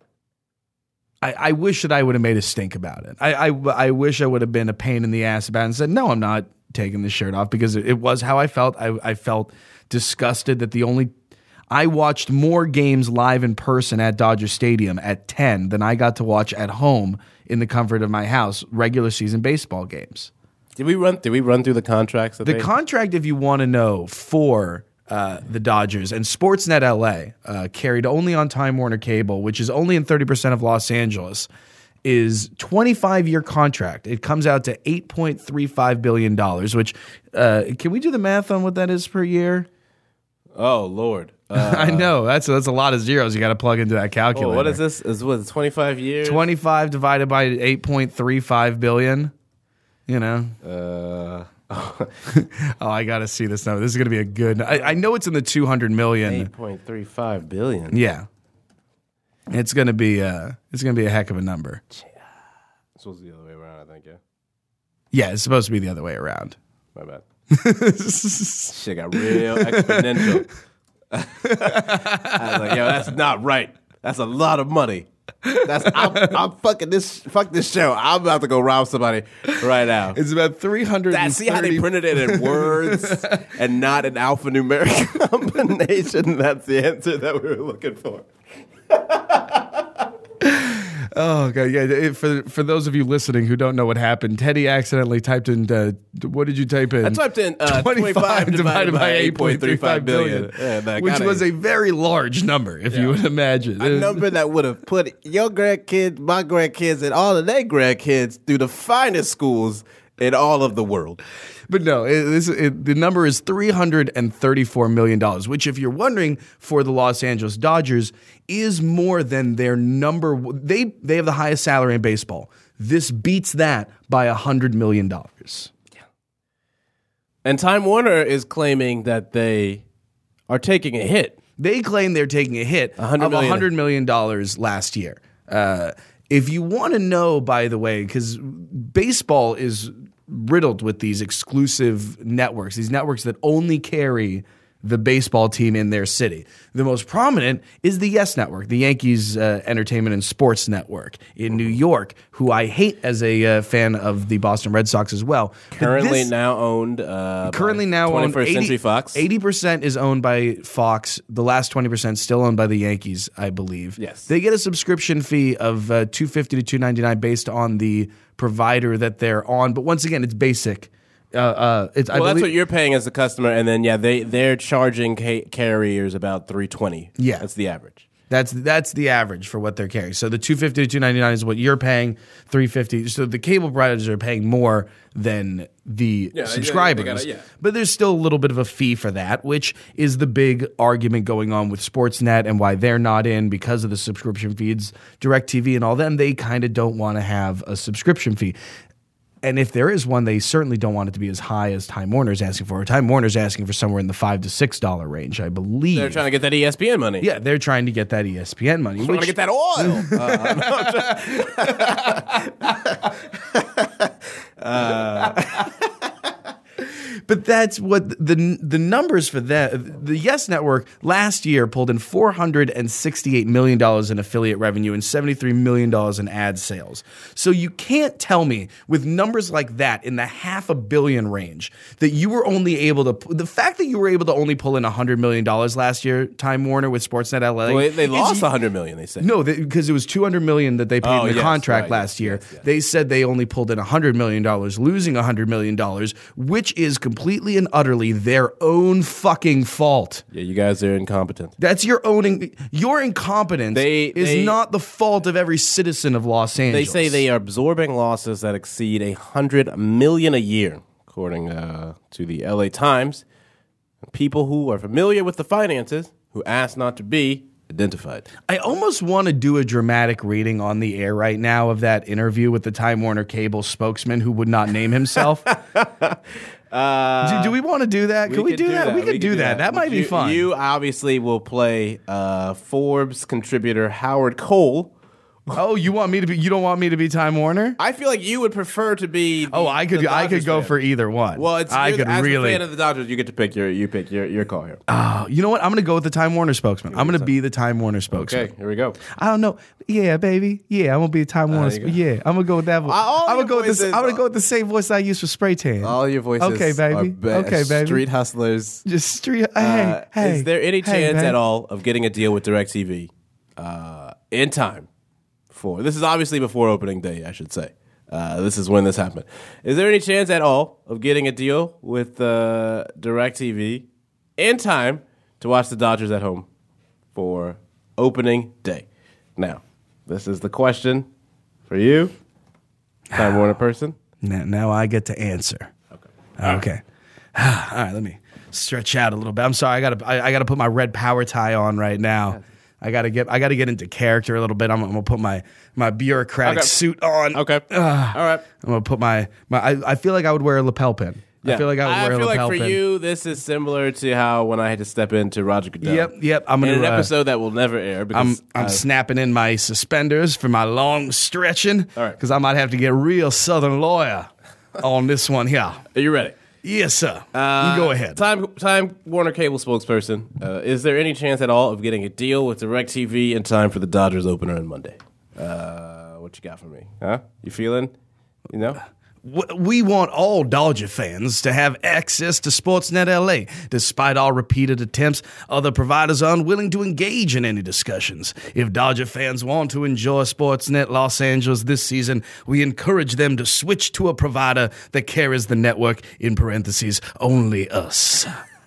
I wish that I would have made a stink about it. I wish I would have been a pain in the ass about it and said, no, I'm not taking the shirt off, because it was how I felt. I felt disgusted that I watched more games live in person at Dodger Stadium at 10 than I got to watch at home in the comfort of my house, regular season baseball games. Did we run through the contracts? Contract, if you want to know, for the Dodgers and Sportsnet LA, carried only on Time Warner Cable, which is only in 30% of Los Angeles, is 25-year contract. It comes out to $8.35 billion, which, can we do the math on what that is per year? Oh, Lord. I know. That's a lot of zeros you got to plug into that calculator. What is this? Is what, 25 years? 25 divided by 8.35 billion, you know? Oh, I got to see this number. This is going to be a good... I know it's in the 200 million. 8.35 billion. Yeah. It's going to be a heck of a number. It's supposed to be the other way around, I think, yeah. Yeah, it's supposed to be the other way around. My bad. Shit got real exponential. I was like, yo, that's not right. That's a lot of money. I'm fucking this. Fuck this show. I'm about to go rob somebody right now. It's about 330. See how they printed it in words and not an alphanumeric combination? That's the answer that we were looking for. Oh, God. Yeah. For those of you listening who don't know what happened, Teddy accidentally typed in, what did you type in? I typed in 25 divided by 8.35 billion. Yeah, which was a very large number, if you would imagine. A number that would have put your grandkids, my grandkids, and all of their grandkids through the finest schools in all of the world. But no, the number is $334 million, which, if you're wondering, for the Los Angeles Dodgers, is more than their number. They have the highest salary in baseball. This beats that by $100 million. Yeah. And Time Warner is claiming that they are taking a hit. They claim they're taking a hit of $100 million last year. If you want to know, by the way, because baseball is riddled with these exclusive networks, these networks that only carry the baseball team in their city. The most prominent is the YES Network, the Yankees Entertainment and Sports Network in New York, who I hate as a fan of the Boston Red Sox as well. Currently now owned 21st Century Fox. 80% is owned by Fox. The last 20% still owned by the Yankees, I believe. Yes. They get a subscription fee of $250 to $299 based on the provider that they're on. But once again, it's basic. That's what you're paying as a customer, and then they're charging carriers about $320. Yeah, that's the average. That's the average for what they're carrying. So the $250 to $299 is what you're paying. $350. So the cable providers are paying more than the subscribers. But there's still a little bit of a fee for that, which is the big argument going on with Sportsnet and why they're not in because of the subscription feeds. DirecTV and all them, they kind of don't want to have a subscription fee. And if there is one, they certainly don't want it to be as high as Time Warner's asking for. Time Warner's asking for somewhere in the $5 to $6 range, I believe. They're trying to get that ESPN money. Yeah, they're trying to get that ESPN money. Trying to get that oil. But that's what the numbers for that. The Yes Network last year pulled in $468 million in affiliate revenue and $73 million in ad sales. So you can't tell me with numbers like that in the $500 million range that you were only able to. The fact that you were able to only pull in $100 million last year, Time Warner with Sportsnet LA. Well, they lost $100 million. They said no, because it was $200 million that they paid in the contract last year. Yes. They said they only pulled in $100 million, losing $100 million, which is completely and utterly their own fucking fault. Yeah, you guys are incompetent. That's your incompetence is not the fault of every citizen of Los Angeles. They say they are absorbing losses that exceed $100 million a year, according to the LA Times. People who are familiar with the finances, who asked not to be identified. I almost want to do a dramatic reading on the air right now of that interview with the Time Warner Cable spokesman who would not name himself. Do we want to do that? Can we do that? We could do that. That might be fun. You obviously will play Forbes contributor Howard Cole. Oh, you want me to be? You don't want me to be Time Warner? I feel like you would prefer to be. I could go for either one. Well, as a fan of the Dodgers, you get to pick your call here. Oh, you know what? I'm going to go with the Time Warner spokesman. I'm going to be the Time Warner spokesman. Okay, here we go. I don't know. Yeah, baby. Yeah, I'm going to be a Time Warner. Yeah, I'm going to go with that voice. I'm going to go with the same voice I use for spray tan. All your voices. Okay, baby. Okay, baby. Street hustlers. Just street. Hey. Is there any chance at all of getting a deal with DirecTV in time? This is obviously before opening day, I should say. This is when this happened. Is there any chance at all of getting a deal with DirecTV in time to watch the Dodgers at home for opening day? Now, this is the question for you, Time Warner person. Now I get to answer. Okay. All right, let me stretch out a little bit. I'm sorry, I gotta put my red power tie on right now. I gotta get into character a little bit. I'm gonna put my bureaucratic suit on. Okay. All right. I'm gonna put my I feel like I would wear a lapel pin. Yeah. I feel like I would wear a lapel pin. For you, this is similar to how when I had to step into Roger Goodell. Yep. I'm gonna in an episode that will never air. Because I'm snapping in my suspenders for my long stretching. All right. Because I might have to get real Southern lawyer on this one here. Are you ready? Yes, sir. You go ahead. Time Warner Cable spokesperson. Is there any chance at all of getting a deal with DirecTV in time for the Dodgers opener on Monday? What you got for me? Huh? You feeling? You know? We want all Dodger fans to have access to Sportsnet LA. Despite our repeated attempts, other providers are unwilling to engage in any discussions. If Dodger fans want to enjoy Sportsnet Los Angeles this season, we encourage them to switch to a provider that carries the network, in parentheses, only us.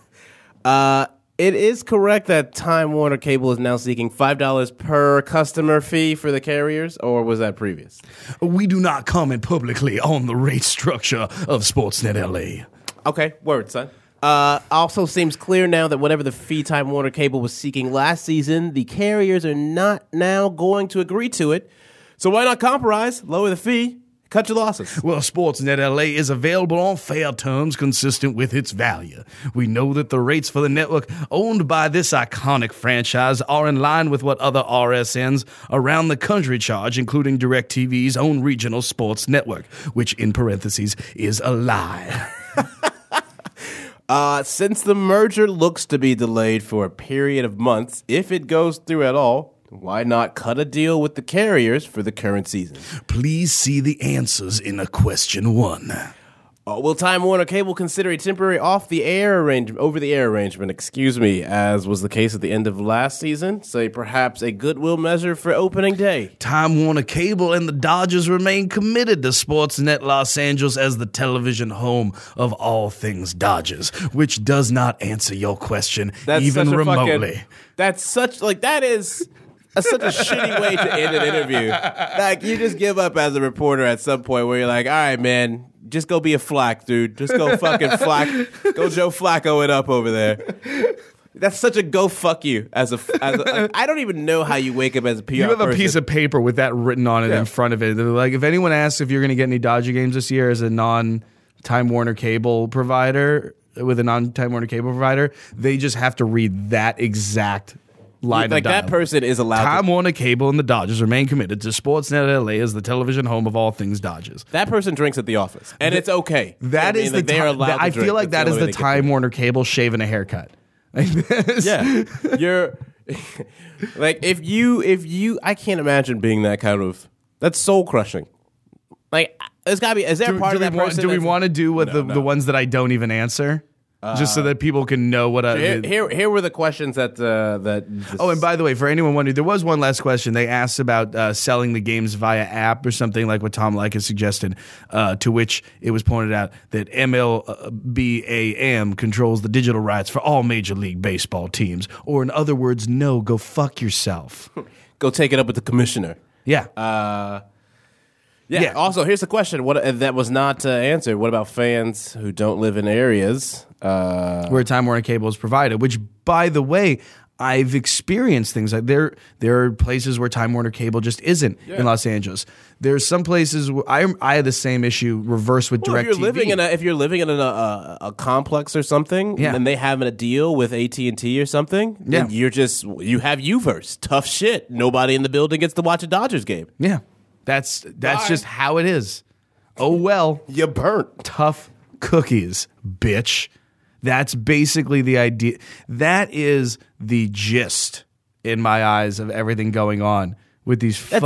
It is correct that Time Warner Cable is now seeking $5 per customer fee for the carriers, or was that previous? We do not comment publicly on the rate structure of Sportsnet LA. Okay, word, son. Also seems clear now that whatever the fee Time Warner Cable was seeking last season, the carriers are not now going to agree to it. So why not compromise, lower the fee, cut your losses? Well, Sportsnet LA is available on fair terms consistent with its value. We know that the rates for the network owned by this iconic franchise are in line with what other RSNs around the country charge, including DirecTV's own regional sports network, which in parentheses is a lie. Since the merger looks to be delayed for a period of months, if it goes through at all, why not cut a deal with the carriers for the current season? Please see the answers in question 1. Will Time Warner Cable consider a temporary over-the-air arrangement, as was the case at the end of last season? Say perhaps a goodwill measure for opening day. Time Warner Cable and the Dodgers remain committed to Sportsnet Los Angeles as the television home of all things Dodgers, which does not answer your question even remotely. That is such a shitty way to end an interview. Like, you just give up as a reporter at some point where you're like, all right, man, just go be a Flack, dude. Just go fucking Flack. Go Joe Flacco it up over there. That's such a go fuck you as a like, I don't even know how you wake up as a PR. You have a person. piece of paper with that written on it in front of it. They're like, if anyone asks if you're going to get any Dodger games this year as a non-Time Warner cable provider, they just have to read that exact line like of dialogue. that person is allowed. Time Warner Cable and the Dodgers remain committed to Sportsnet LA as the television home of all things Dodgers. That person drinks at the office, and it's okay. That is the they are allowed. I feel like that is the Time Warner Cable shaving a haircut. Like this. Yeah, you're like if you I can't imagine being that kind of that's soul crushing. Like there's gotta be. Is there part of that person? Do we want to do what the ones that I don't even answer? Just so that people can know what here were the questions that Oh, and by the way, for anyone wondering, there was one last question. They asked about selling the games via app or something like what Tom Leykis suggested, to which it was pointed out that MLBAM controls the digital rights for all Major League Baseball teams. Or in other words, no, go fuck yourself. Go take it up with the commissioner. Yeah. Yeah. Also, here's the question: what that was not answered? What about fans who don't live in areas where Time Warner Cable is provided? Which, by the way, I've experienced things like there are places where Time Warner Cable just isn't in Los Angeles. There's some places where I had the same issue reversed with DirecTV. If you're living in a complex or something, and they have a deal with AT&T or something, then you have UVerse. Tough shit. Nobody in the building gets to watch a Dodgers game. Yeah. That's just how it is. Oh, well. You burnt. Tough cookies, bitch. That's basically the idea. That is the gist, in my eyes, of everything going on with these. That's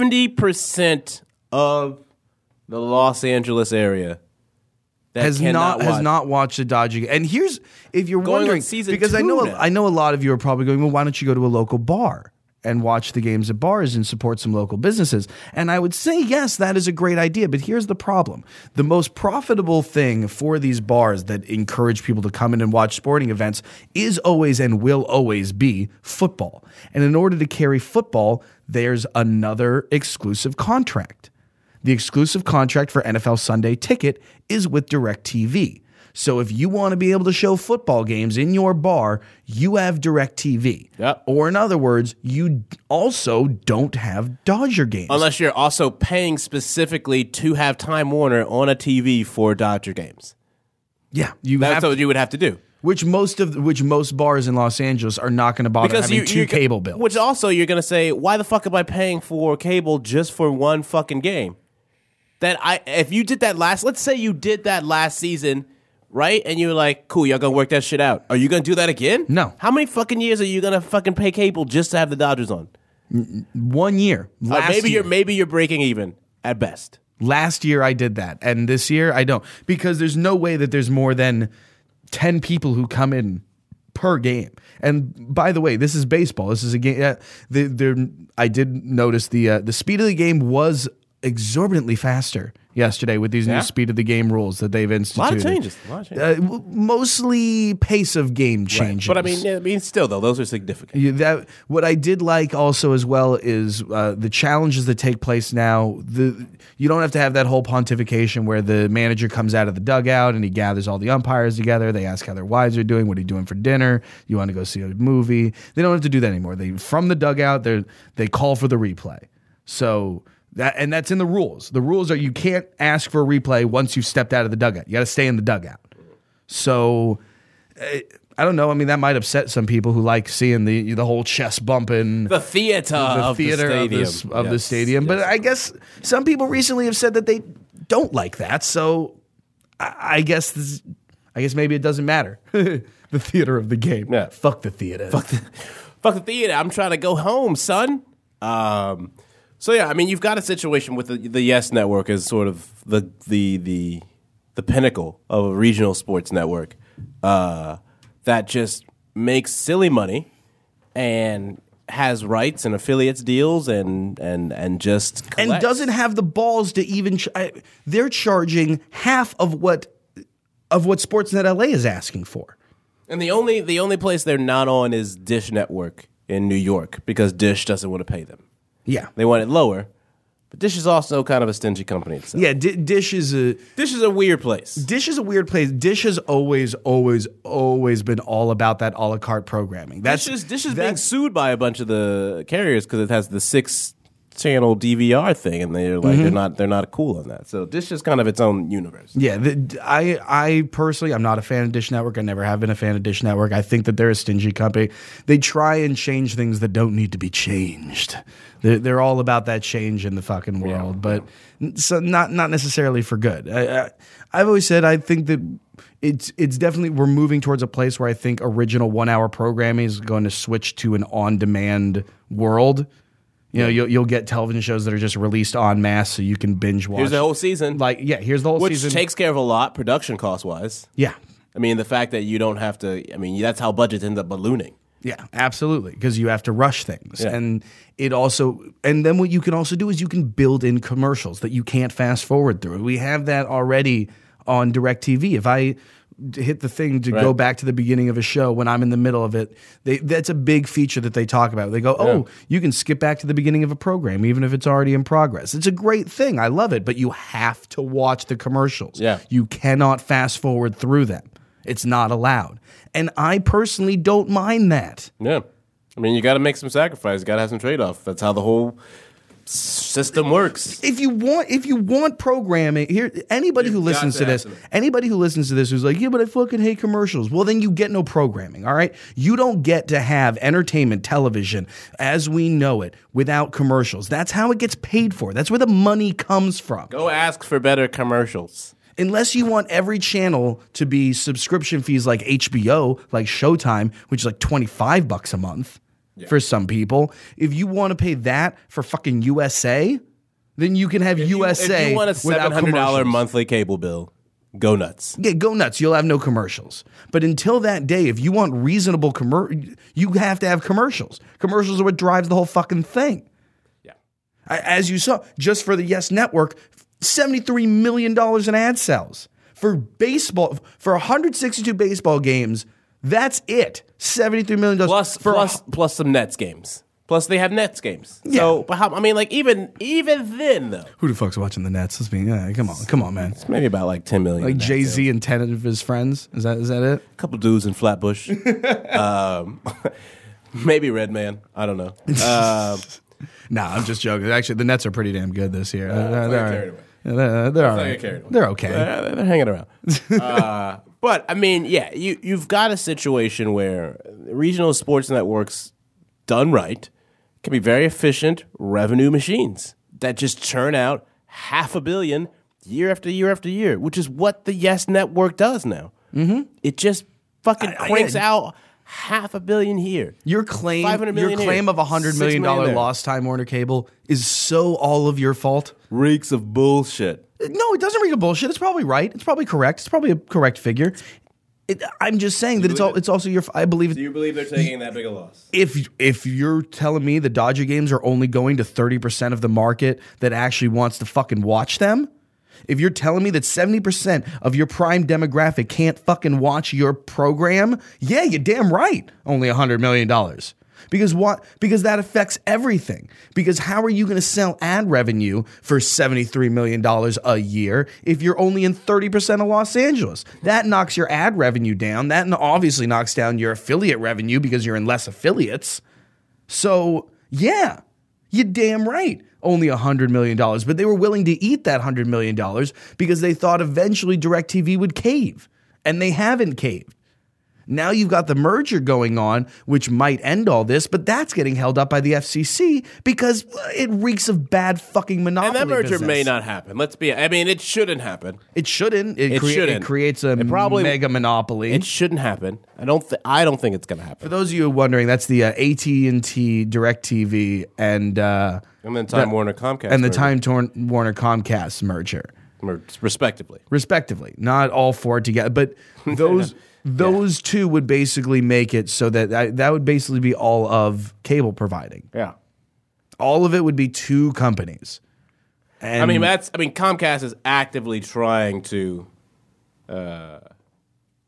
70% of the Los Angeles area that has not watched a Dodger game. And here's, if you're wondering, because I know a lot of you are probably going, well, why don't you go to a local bar and watch the games at bars and support some local businesses? And I would say, yes, that is a great idea. But here's the problem. The most profitable thing for these bars that encourage people to come in and watch sporting events is always and will always be football. And in order to carry football, there's another exclusive contract. The exclusive contract for NFL Sunday Ticket is with DirecTV. So if you want to be able to show football games in your bar, you have DirecTV. Yep. Or in other words, you also don't have Dodger games. Unless you're also paying specifically to have Time Warner on a TV for Dodger games. Yeah. That's what you would have to do. Which most bars in Los Angeles are not going to bother having two cable bills. Which also you're going to say, why the fuck am I paying for cable just for one fucking game? If you did that let's say you did that last season, right? And you were like, cool, y'all gonna work that shit out. Are you gonna do that again? No. How many fucking years are you gonna fucking pay cable just to have the Dodgers on? 1 year. Maybe you're breaking even at best. Last year I did that, and this year I don't, because there's no way that there's more than 10 people who come in per game. And by the way, this is baseball. This is a game. I did notice the speed of the game was exorbitantly faster yesterday with these new speed of the game rules that they've instituted. A lot of changes. Mostly pace of game changes. Right. But I mean, still though, those are significant. What I did like also as well is the challenges that take place now. You don't have to have that whole pontification where the manager comes out of the dugout and he gathers all the umpires together. They ask how their wives are doing. What are you doing for dinner? You want to go see a movie? They don't have to do that anymore. From the dugout, they call for the replay. So. That's in the rules. The rules are you can't ask for a replay once you've stepped out of the dugout. You got to stay in the dugout. So I don't know. I mean, that might upset some people who like seeing the whole chest bumping, the theater of the stadium. But I guess some people recently have said that they don't like that. So I guess maybe it doesn't matter. The theater of the game. Yeah. Fuck the theater. Fuck the theater. I'm trying to go home, son. So yeah, I mean, you've got a situation with the Yes Network as sort of the pinnacle of a regional sports network that just makes silly money and has rights and affiliates deals and just collects. And doesn't have the balls to even. They're charging half of what Sportsnet LA is asking for. And the only place they're not on is Dish Network in New York because Dish doesn't want to pay them. Yeah. They want it lower. But Dish is also kind of a stingy company itself. Yeah, Dish is a weird place. Dish is a weird place. Dish has always been all about that a la carte programming. Dish is being sued by a bunch of the carriers because it has the 6-channel DVR thing, and they're like they're not cool on that. So Dish is kind of its own universe. Yeah, I personally, I'm not a fan of Dish Network. I never have been a fan of Dish Network. I think that they're a stingy company. They try and change things that don't need to be changed. They're all about that change in the fucking world, but so not necessarily for good. I've always said I think that it's definitely we're moving towards a place where I think original 1-hour programming is going to switch to an on-demand world. You know, you'll get television shows that are just released en masse, so you can binge watch. Here's the whole season. Here's the whole season, which takes care of a lot production cost wise. Yeah, I mean the fact that you don't have to. I mean that's how budgets end up ballooning. Yeah, absolutely, because you have to rush things, Yeah. and then what you can also do is you can build in commercials that you can't fast forward through. We have that already on DirecTV. If I hit the thing to go back to the beginning of a show when I'm in the middle of it, that's a big feature that they talk about. They go, you can skip back to the beginning of a program even if it's already in progress. It's a great thing. I love it, but you have to watch the commercials. Yeah. You cannot fast forward through them. It's not allowed. And I personally don't mind that. Yeah. I mean, you got to make some sacrifice. You got to have some trade-off. That's how the whole system works. If you want programming here, anybody who listens to this who's like, yeah, but I fucking hate commercials. Well, then you get no programming. All right, you don't get to have entertainment television as we know it without commercials. That's how it gets paid for. That's where the money comes from. Go ask for better commercials. Unless you want every channel to be subscription fees like HBO, like Showtime, which is like $25 a month. For some people, if you want to pay that for fucking USA, then you can have USA. If you want a $700 monthly cable bill, go nuts. Yeah, go nuts. You'll have no commercials. But until that day, if you want reasonable you have to have commercials. Commercials are what drives the whole fucking thing. Yeah. As you saw, just for the Yes Network, $73 million in ad sales for baseball for 162 baseball games. That's it. $73 million plus some Nets games. Plus they have Nets games. Yeah. So I mean, like even then though, who the fuck's watching the Nets? Come on, man. It's maybe about like 10 million. Like Jay-Z and 10 of his friends. Is that it? A couple dudes in Flatbush. Maybe Redman. I don't know. Nah, I'm just joking. Actually, the Nets are pretty damn good this year. They're all right. They're okay. They're hanging around. But I mean, yeah, you've got a situation where regional sports networks, done right, can be very efficient revenue machines that just churn out $500 million year after year after year, which is what the Yes Network does now. Mm-hmm. It just fucking cranks out $500 million here. Your claim of $100 $6 million million lost time Warner Cable is so all of your fault. Reeks of bullshit. No, it doesn't reek of bullshit. It's probably right. It's probably correct. It's probably a correct figure. I'm just saying that it's also your. I believe. Do you believe they're taking that big a loss? If you're telling me the Dodger games are only going to 30% of the market that actually wants to fucking watch them, if you're telling me that 70% of your prime demographic can't fucking watch your program, yeah, you're damn right. Only $100 million. Because what? Because that affects everything. Because how are you going to sell ad revenue for $73 million a year if you're only in 30% of Los Angeles? That knocks your ad revenue down. That obviously knocks down your affiliate revenue because you're in less affiliates. So, yeah, you're damn right. Only $100 million. But they were willing to eat that $100 million because they thought eventually DirecTV would cave. And they haven't caved. Now you've got the merger going on, which might end all this, but that's getting held up by the FCC because it reeks of bad fucking monopoly. And that merger business. may not happen. It shouldn't happen. It shouldn't. It creates a mega monopoly. It shouldn't happen. I don't think it's going to happen. For those of you wondering, that's the AT&T, DirecTV, and then Time Warner Comcast and the Time Warner Comcast merger, respectively. Not all four together, but those. Those two would basically make it so that would basically be all of cable providing. Yeah. All of it would be two companies. And Comcast is actively trying to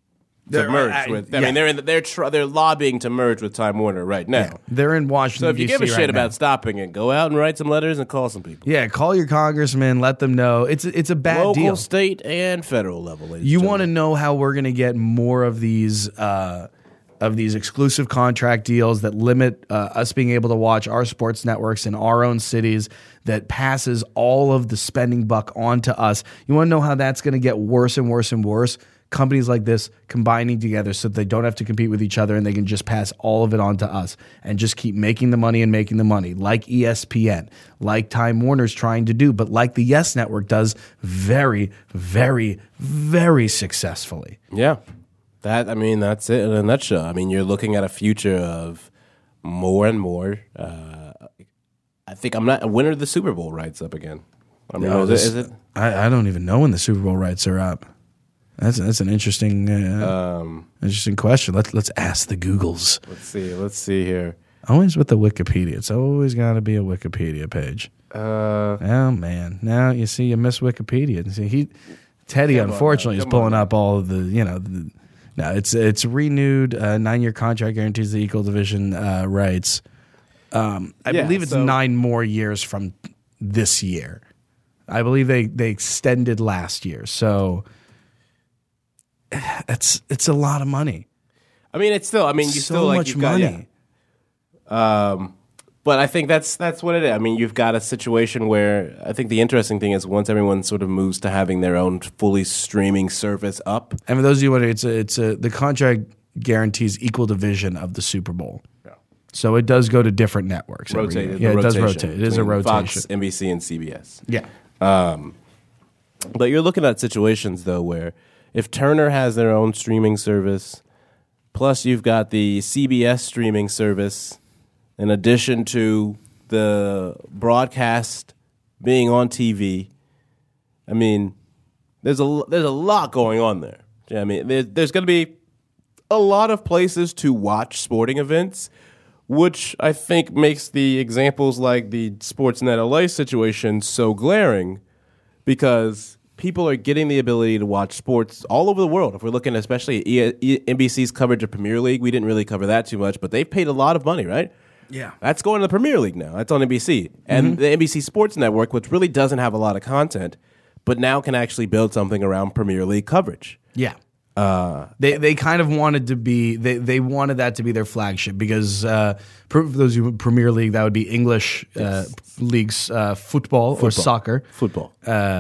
merge with. I mean, they're lobbying to merge with Time Warner right now. Yeah, they're in Washington. So if you give a shit right about now. stopping it, go out and write some letters and call some people. Yeah, call your congressman. Let them know it's a bad Local, deal. state, and federal level. You want to know how we're going to get more of these exclusive contract deals that limit us being able to watch our sports networks in our own cities, that passes all of the spending buck on to us. You want to know how that's going to get worse and worse and worse? Companies like this combining together so that they don't have to compete with each other and they can just pass all of it on to us and just keep making the money and making the money, like ESPN, like Time Warner's trying to do, but like the Yes Network does very, very, very successfully. Yeah. That's it in a nutshell. I mean, you're looking at a future of more and more. I think when are the Super Bowl rights up again? I mean, is it? I don't even know when the Super Bowl rights are up. That's an interesting interesting question. Let's ask the Googles. Let's see here. Always with the Wikipedia. It's always got to be a Wikipedia page. Oh man, now you see you miss Wikipedia. See, Teddy unfortunately is pulling up all of the No, it's renewed 9-year contract guarantees the equal division rights. I believe it's 9 more years from this year. I believe they extended last year, so it's a lot of money. I mean, it's still. I mean, you still like much money. But I think that's what it is. I mean, you've got a situation where I think the interesting thing is once everyone sort of moves to having their own fully streaming service up. And for those of you wondering, the contract guarantees equal division of the Super Bowl. Yeah. So it does go to different networks. Rotate. Yeah, it does rotate. It is a rotation. Fox, NBC, and CBS. Yeah. But you're looking at situations though where if Turner has their own streaming service, plus you've got the CBS streaming service. In addition to the broadcast being on TV, I mean, there's a lot going on there. I mean, there's going to be a lot of places to watch sporting events, which I think makes the examples like the Sportsnet LA situation so glaring because people are getting the ability to watch sports all over the world. If we're looking especially at NBC's coverage of Premier League, we didn't really cover that too much, but they've paid a lot of money, right? Yeah. That's going to the Premier League now. That's on NBC. And the NBC Sports Network, which really doesn't have a lot of content, but now can actually build something around Premier League coverage. Yeah. They kind of wanted to be they wanted that to be their flagship because for those who Premier League, that would be English leagues, football or soccer. Football.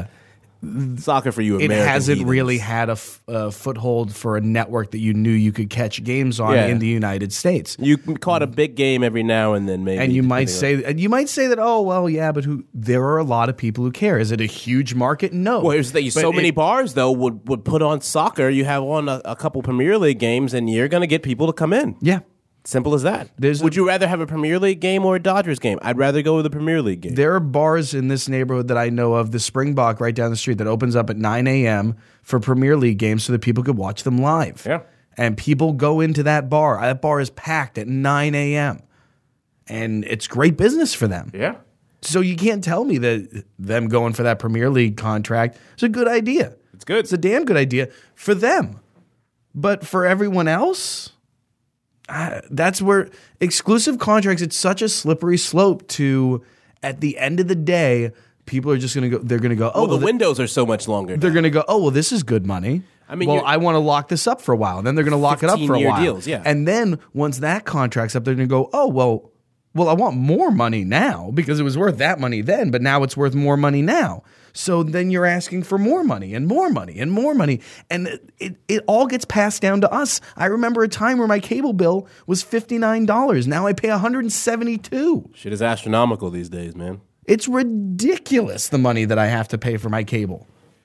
Soccer for you American It hasn't heathens. really had a foothold for a network that you knew you could catch games on in the United States. You caught a big game every now and then, maybe. And you might say that, oh well, yeah, but there are a lot of people who care. Is it a huge market? No. Well, here's the thing. So many bars though would put on soccer. You have on a couple Premier League games, and you're going to get people to come in. Yeah. Simple as that. Would you rather have a Premier League game or a Dodgers game? I'd rather go with the Premier League game. There are bars in this neighborhood that I know of, the Springbok right down the street, that opens up at 9 a.m. for Premier League games so that people could watch them live. Yeah. And people go into that bar. That bar is packed at 9 a.m. And it's great business for them. Yeah. So you can't tell me that them going for that Premier League contract is a good idea. It's good. It's a damn good idea for them. But for everyone else... that's where exclusive contracts, it's such a slippery slope to, at the end of the day, people are just going to go, they're going to go, the windows are so much longer. They're going to go, oh, well, this is good money. I mean, I want to lock this up for a while. And then they're going to lock it up for a while. Deals, yeah. And then once that contract's up, they're going to go, oh, well, I want more money now because it was worth that money then, but now it's worth more money now. So then you're asking for more money and more money and more money. And it all gets passed down to us. I remember a time where my cable bill was $59. Now I pay $172. Shit is astronomical these days, man. It's ridiculous, the money that I have to pay for my cable.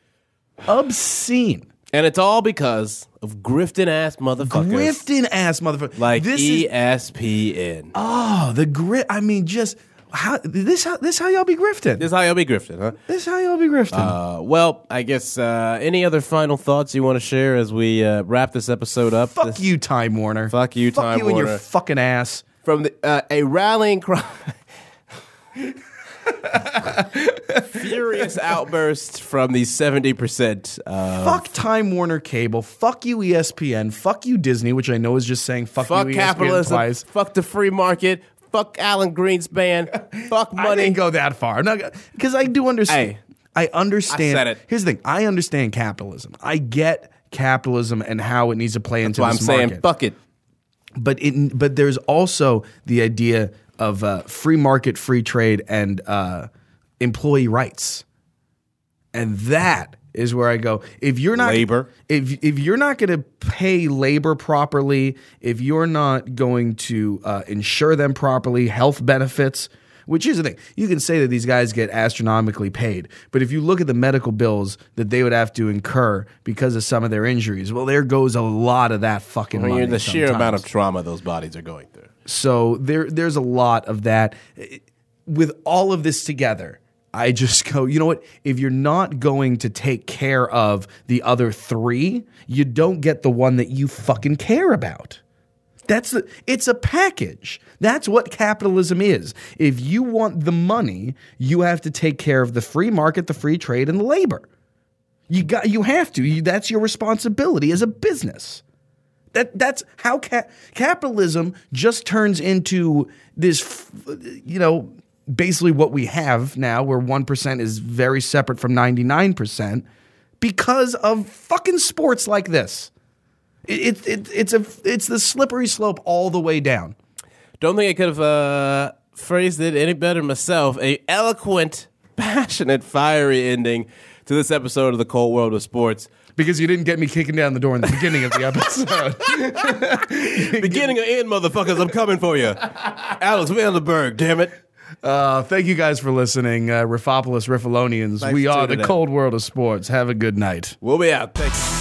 Obscene. And it's all because of grifting-ass motherfuckers. Grifting-ass motherfuckers. Like ESPN. The grit. I mean, just... This how y'all be grifting? This how y'all be grifting, huh? This how y'all be grifting. Well, I guess any other final thoughts you want to share as we wrap this episode up? Fuck you, Time Warner. Fuck you, Time Warner. Fuck you and your fucking ass. From a rallying cry. Furious outbursts from the 70%. Fuck Time Warner Cable. Fuck you, ESPN. Fuck you, Disney, which I know is just saying fuck you, capitalism. ESPN twice. Fuck the free market. Fuck Alan Greenspan. Fuck money. I didn't go that far. Because I do understand. Hey, I understand. I said it. Here's the thing. I understand capitalism. I get capitalism and how it needs to play into That's this why I'm market. saying fuck it. But there's also the idea of free market, free trade, and employee rights, and that is where I go. If you're not labor, if you're not going to pay labor properly, if you're not going to insure them properly, health benefits. Which is the thing. You can say that these guys get astronomically paid, but if you look at the medical bills that they would have to incur because of some of their injuries, well, there goes a lot of that fucking money. The sheer amount of trauma those bodies are going through. So there's a lot of that. With all of this together, I just go, you know what? If you're not going to take care of the other three, you don't get the one that you fucking care about. It's a package. That's what capitalism is. If you want the money, you have to take care of the free market, the free trade, and the labor. You have to. That's your responsibility as a business. That's how capitalism just turns into this, basically what we have now, where 1% is very separate from 99% because of fucking sports like this. It's the slippery slope all the way down. Don't think I could have phrased it any better myself. A eloquent, passionate, fiery ending to this episode of the Cold World of Sports. Because you didn't get me kicking down the door in the beginning of the episode. Beginning or end, motherfuckers, I'm coming for you. Alex Vandenberg, damn it. Thank you guys for listening. Riffopolis Riffalonians. Nice we are the today. Cold World of Sports. Have a good night. We'll be out. Thanks.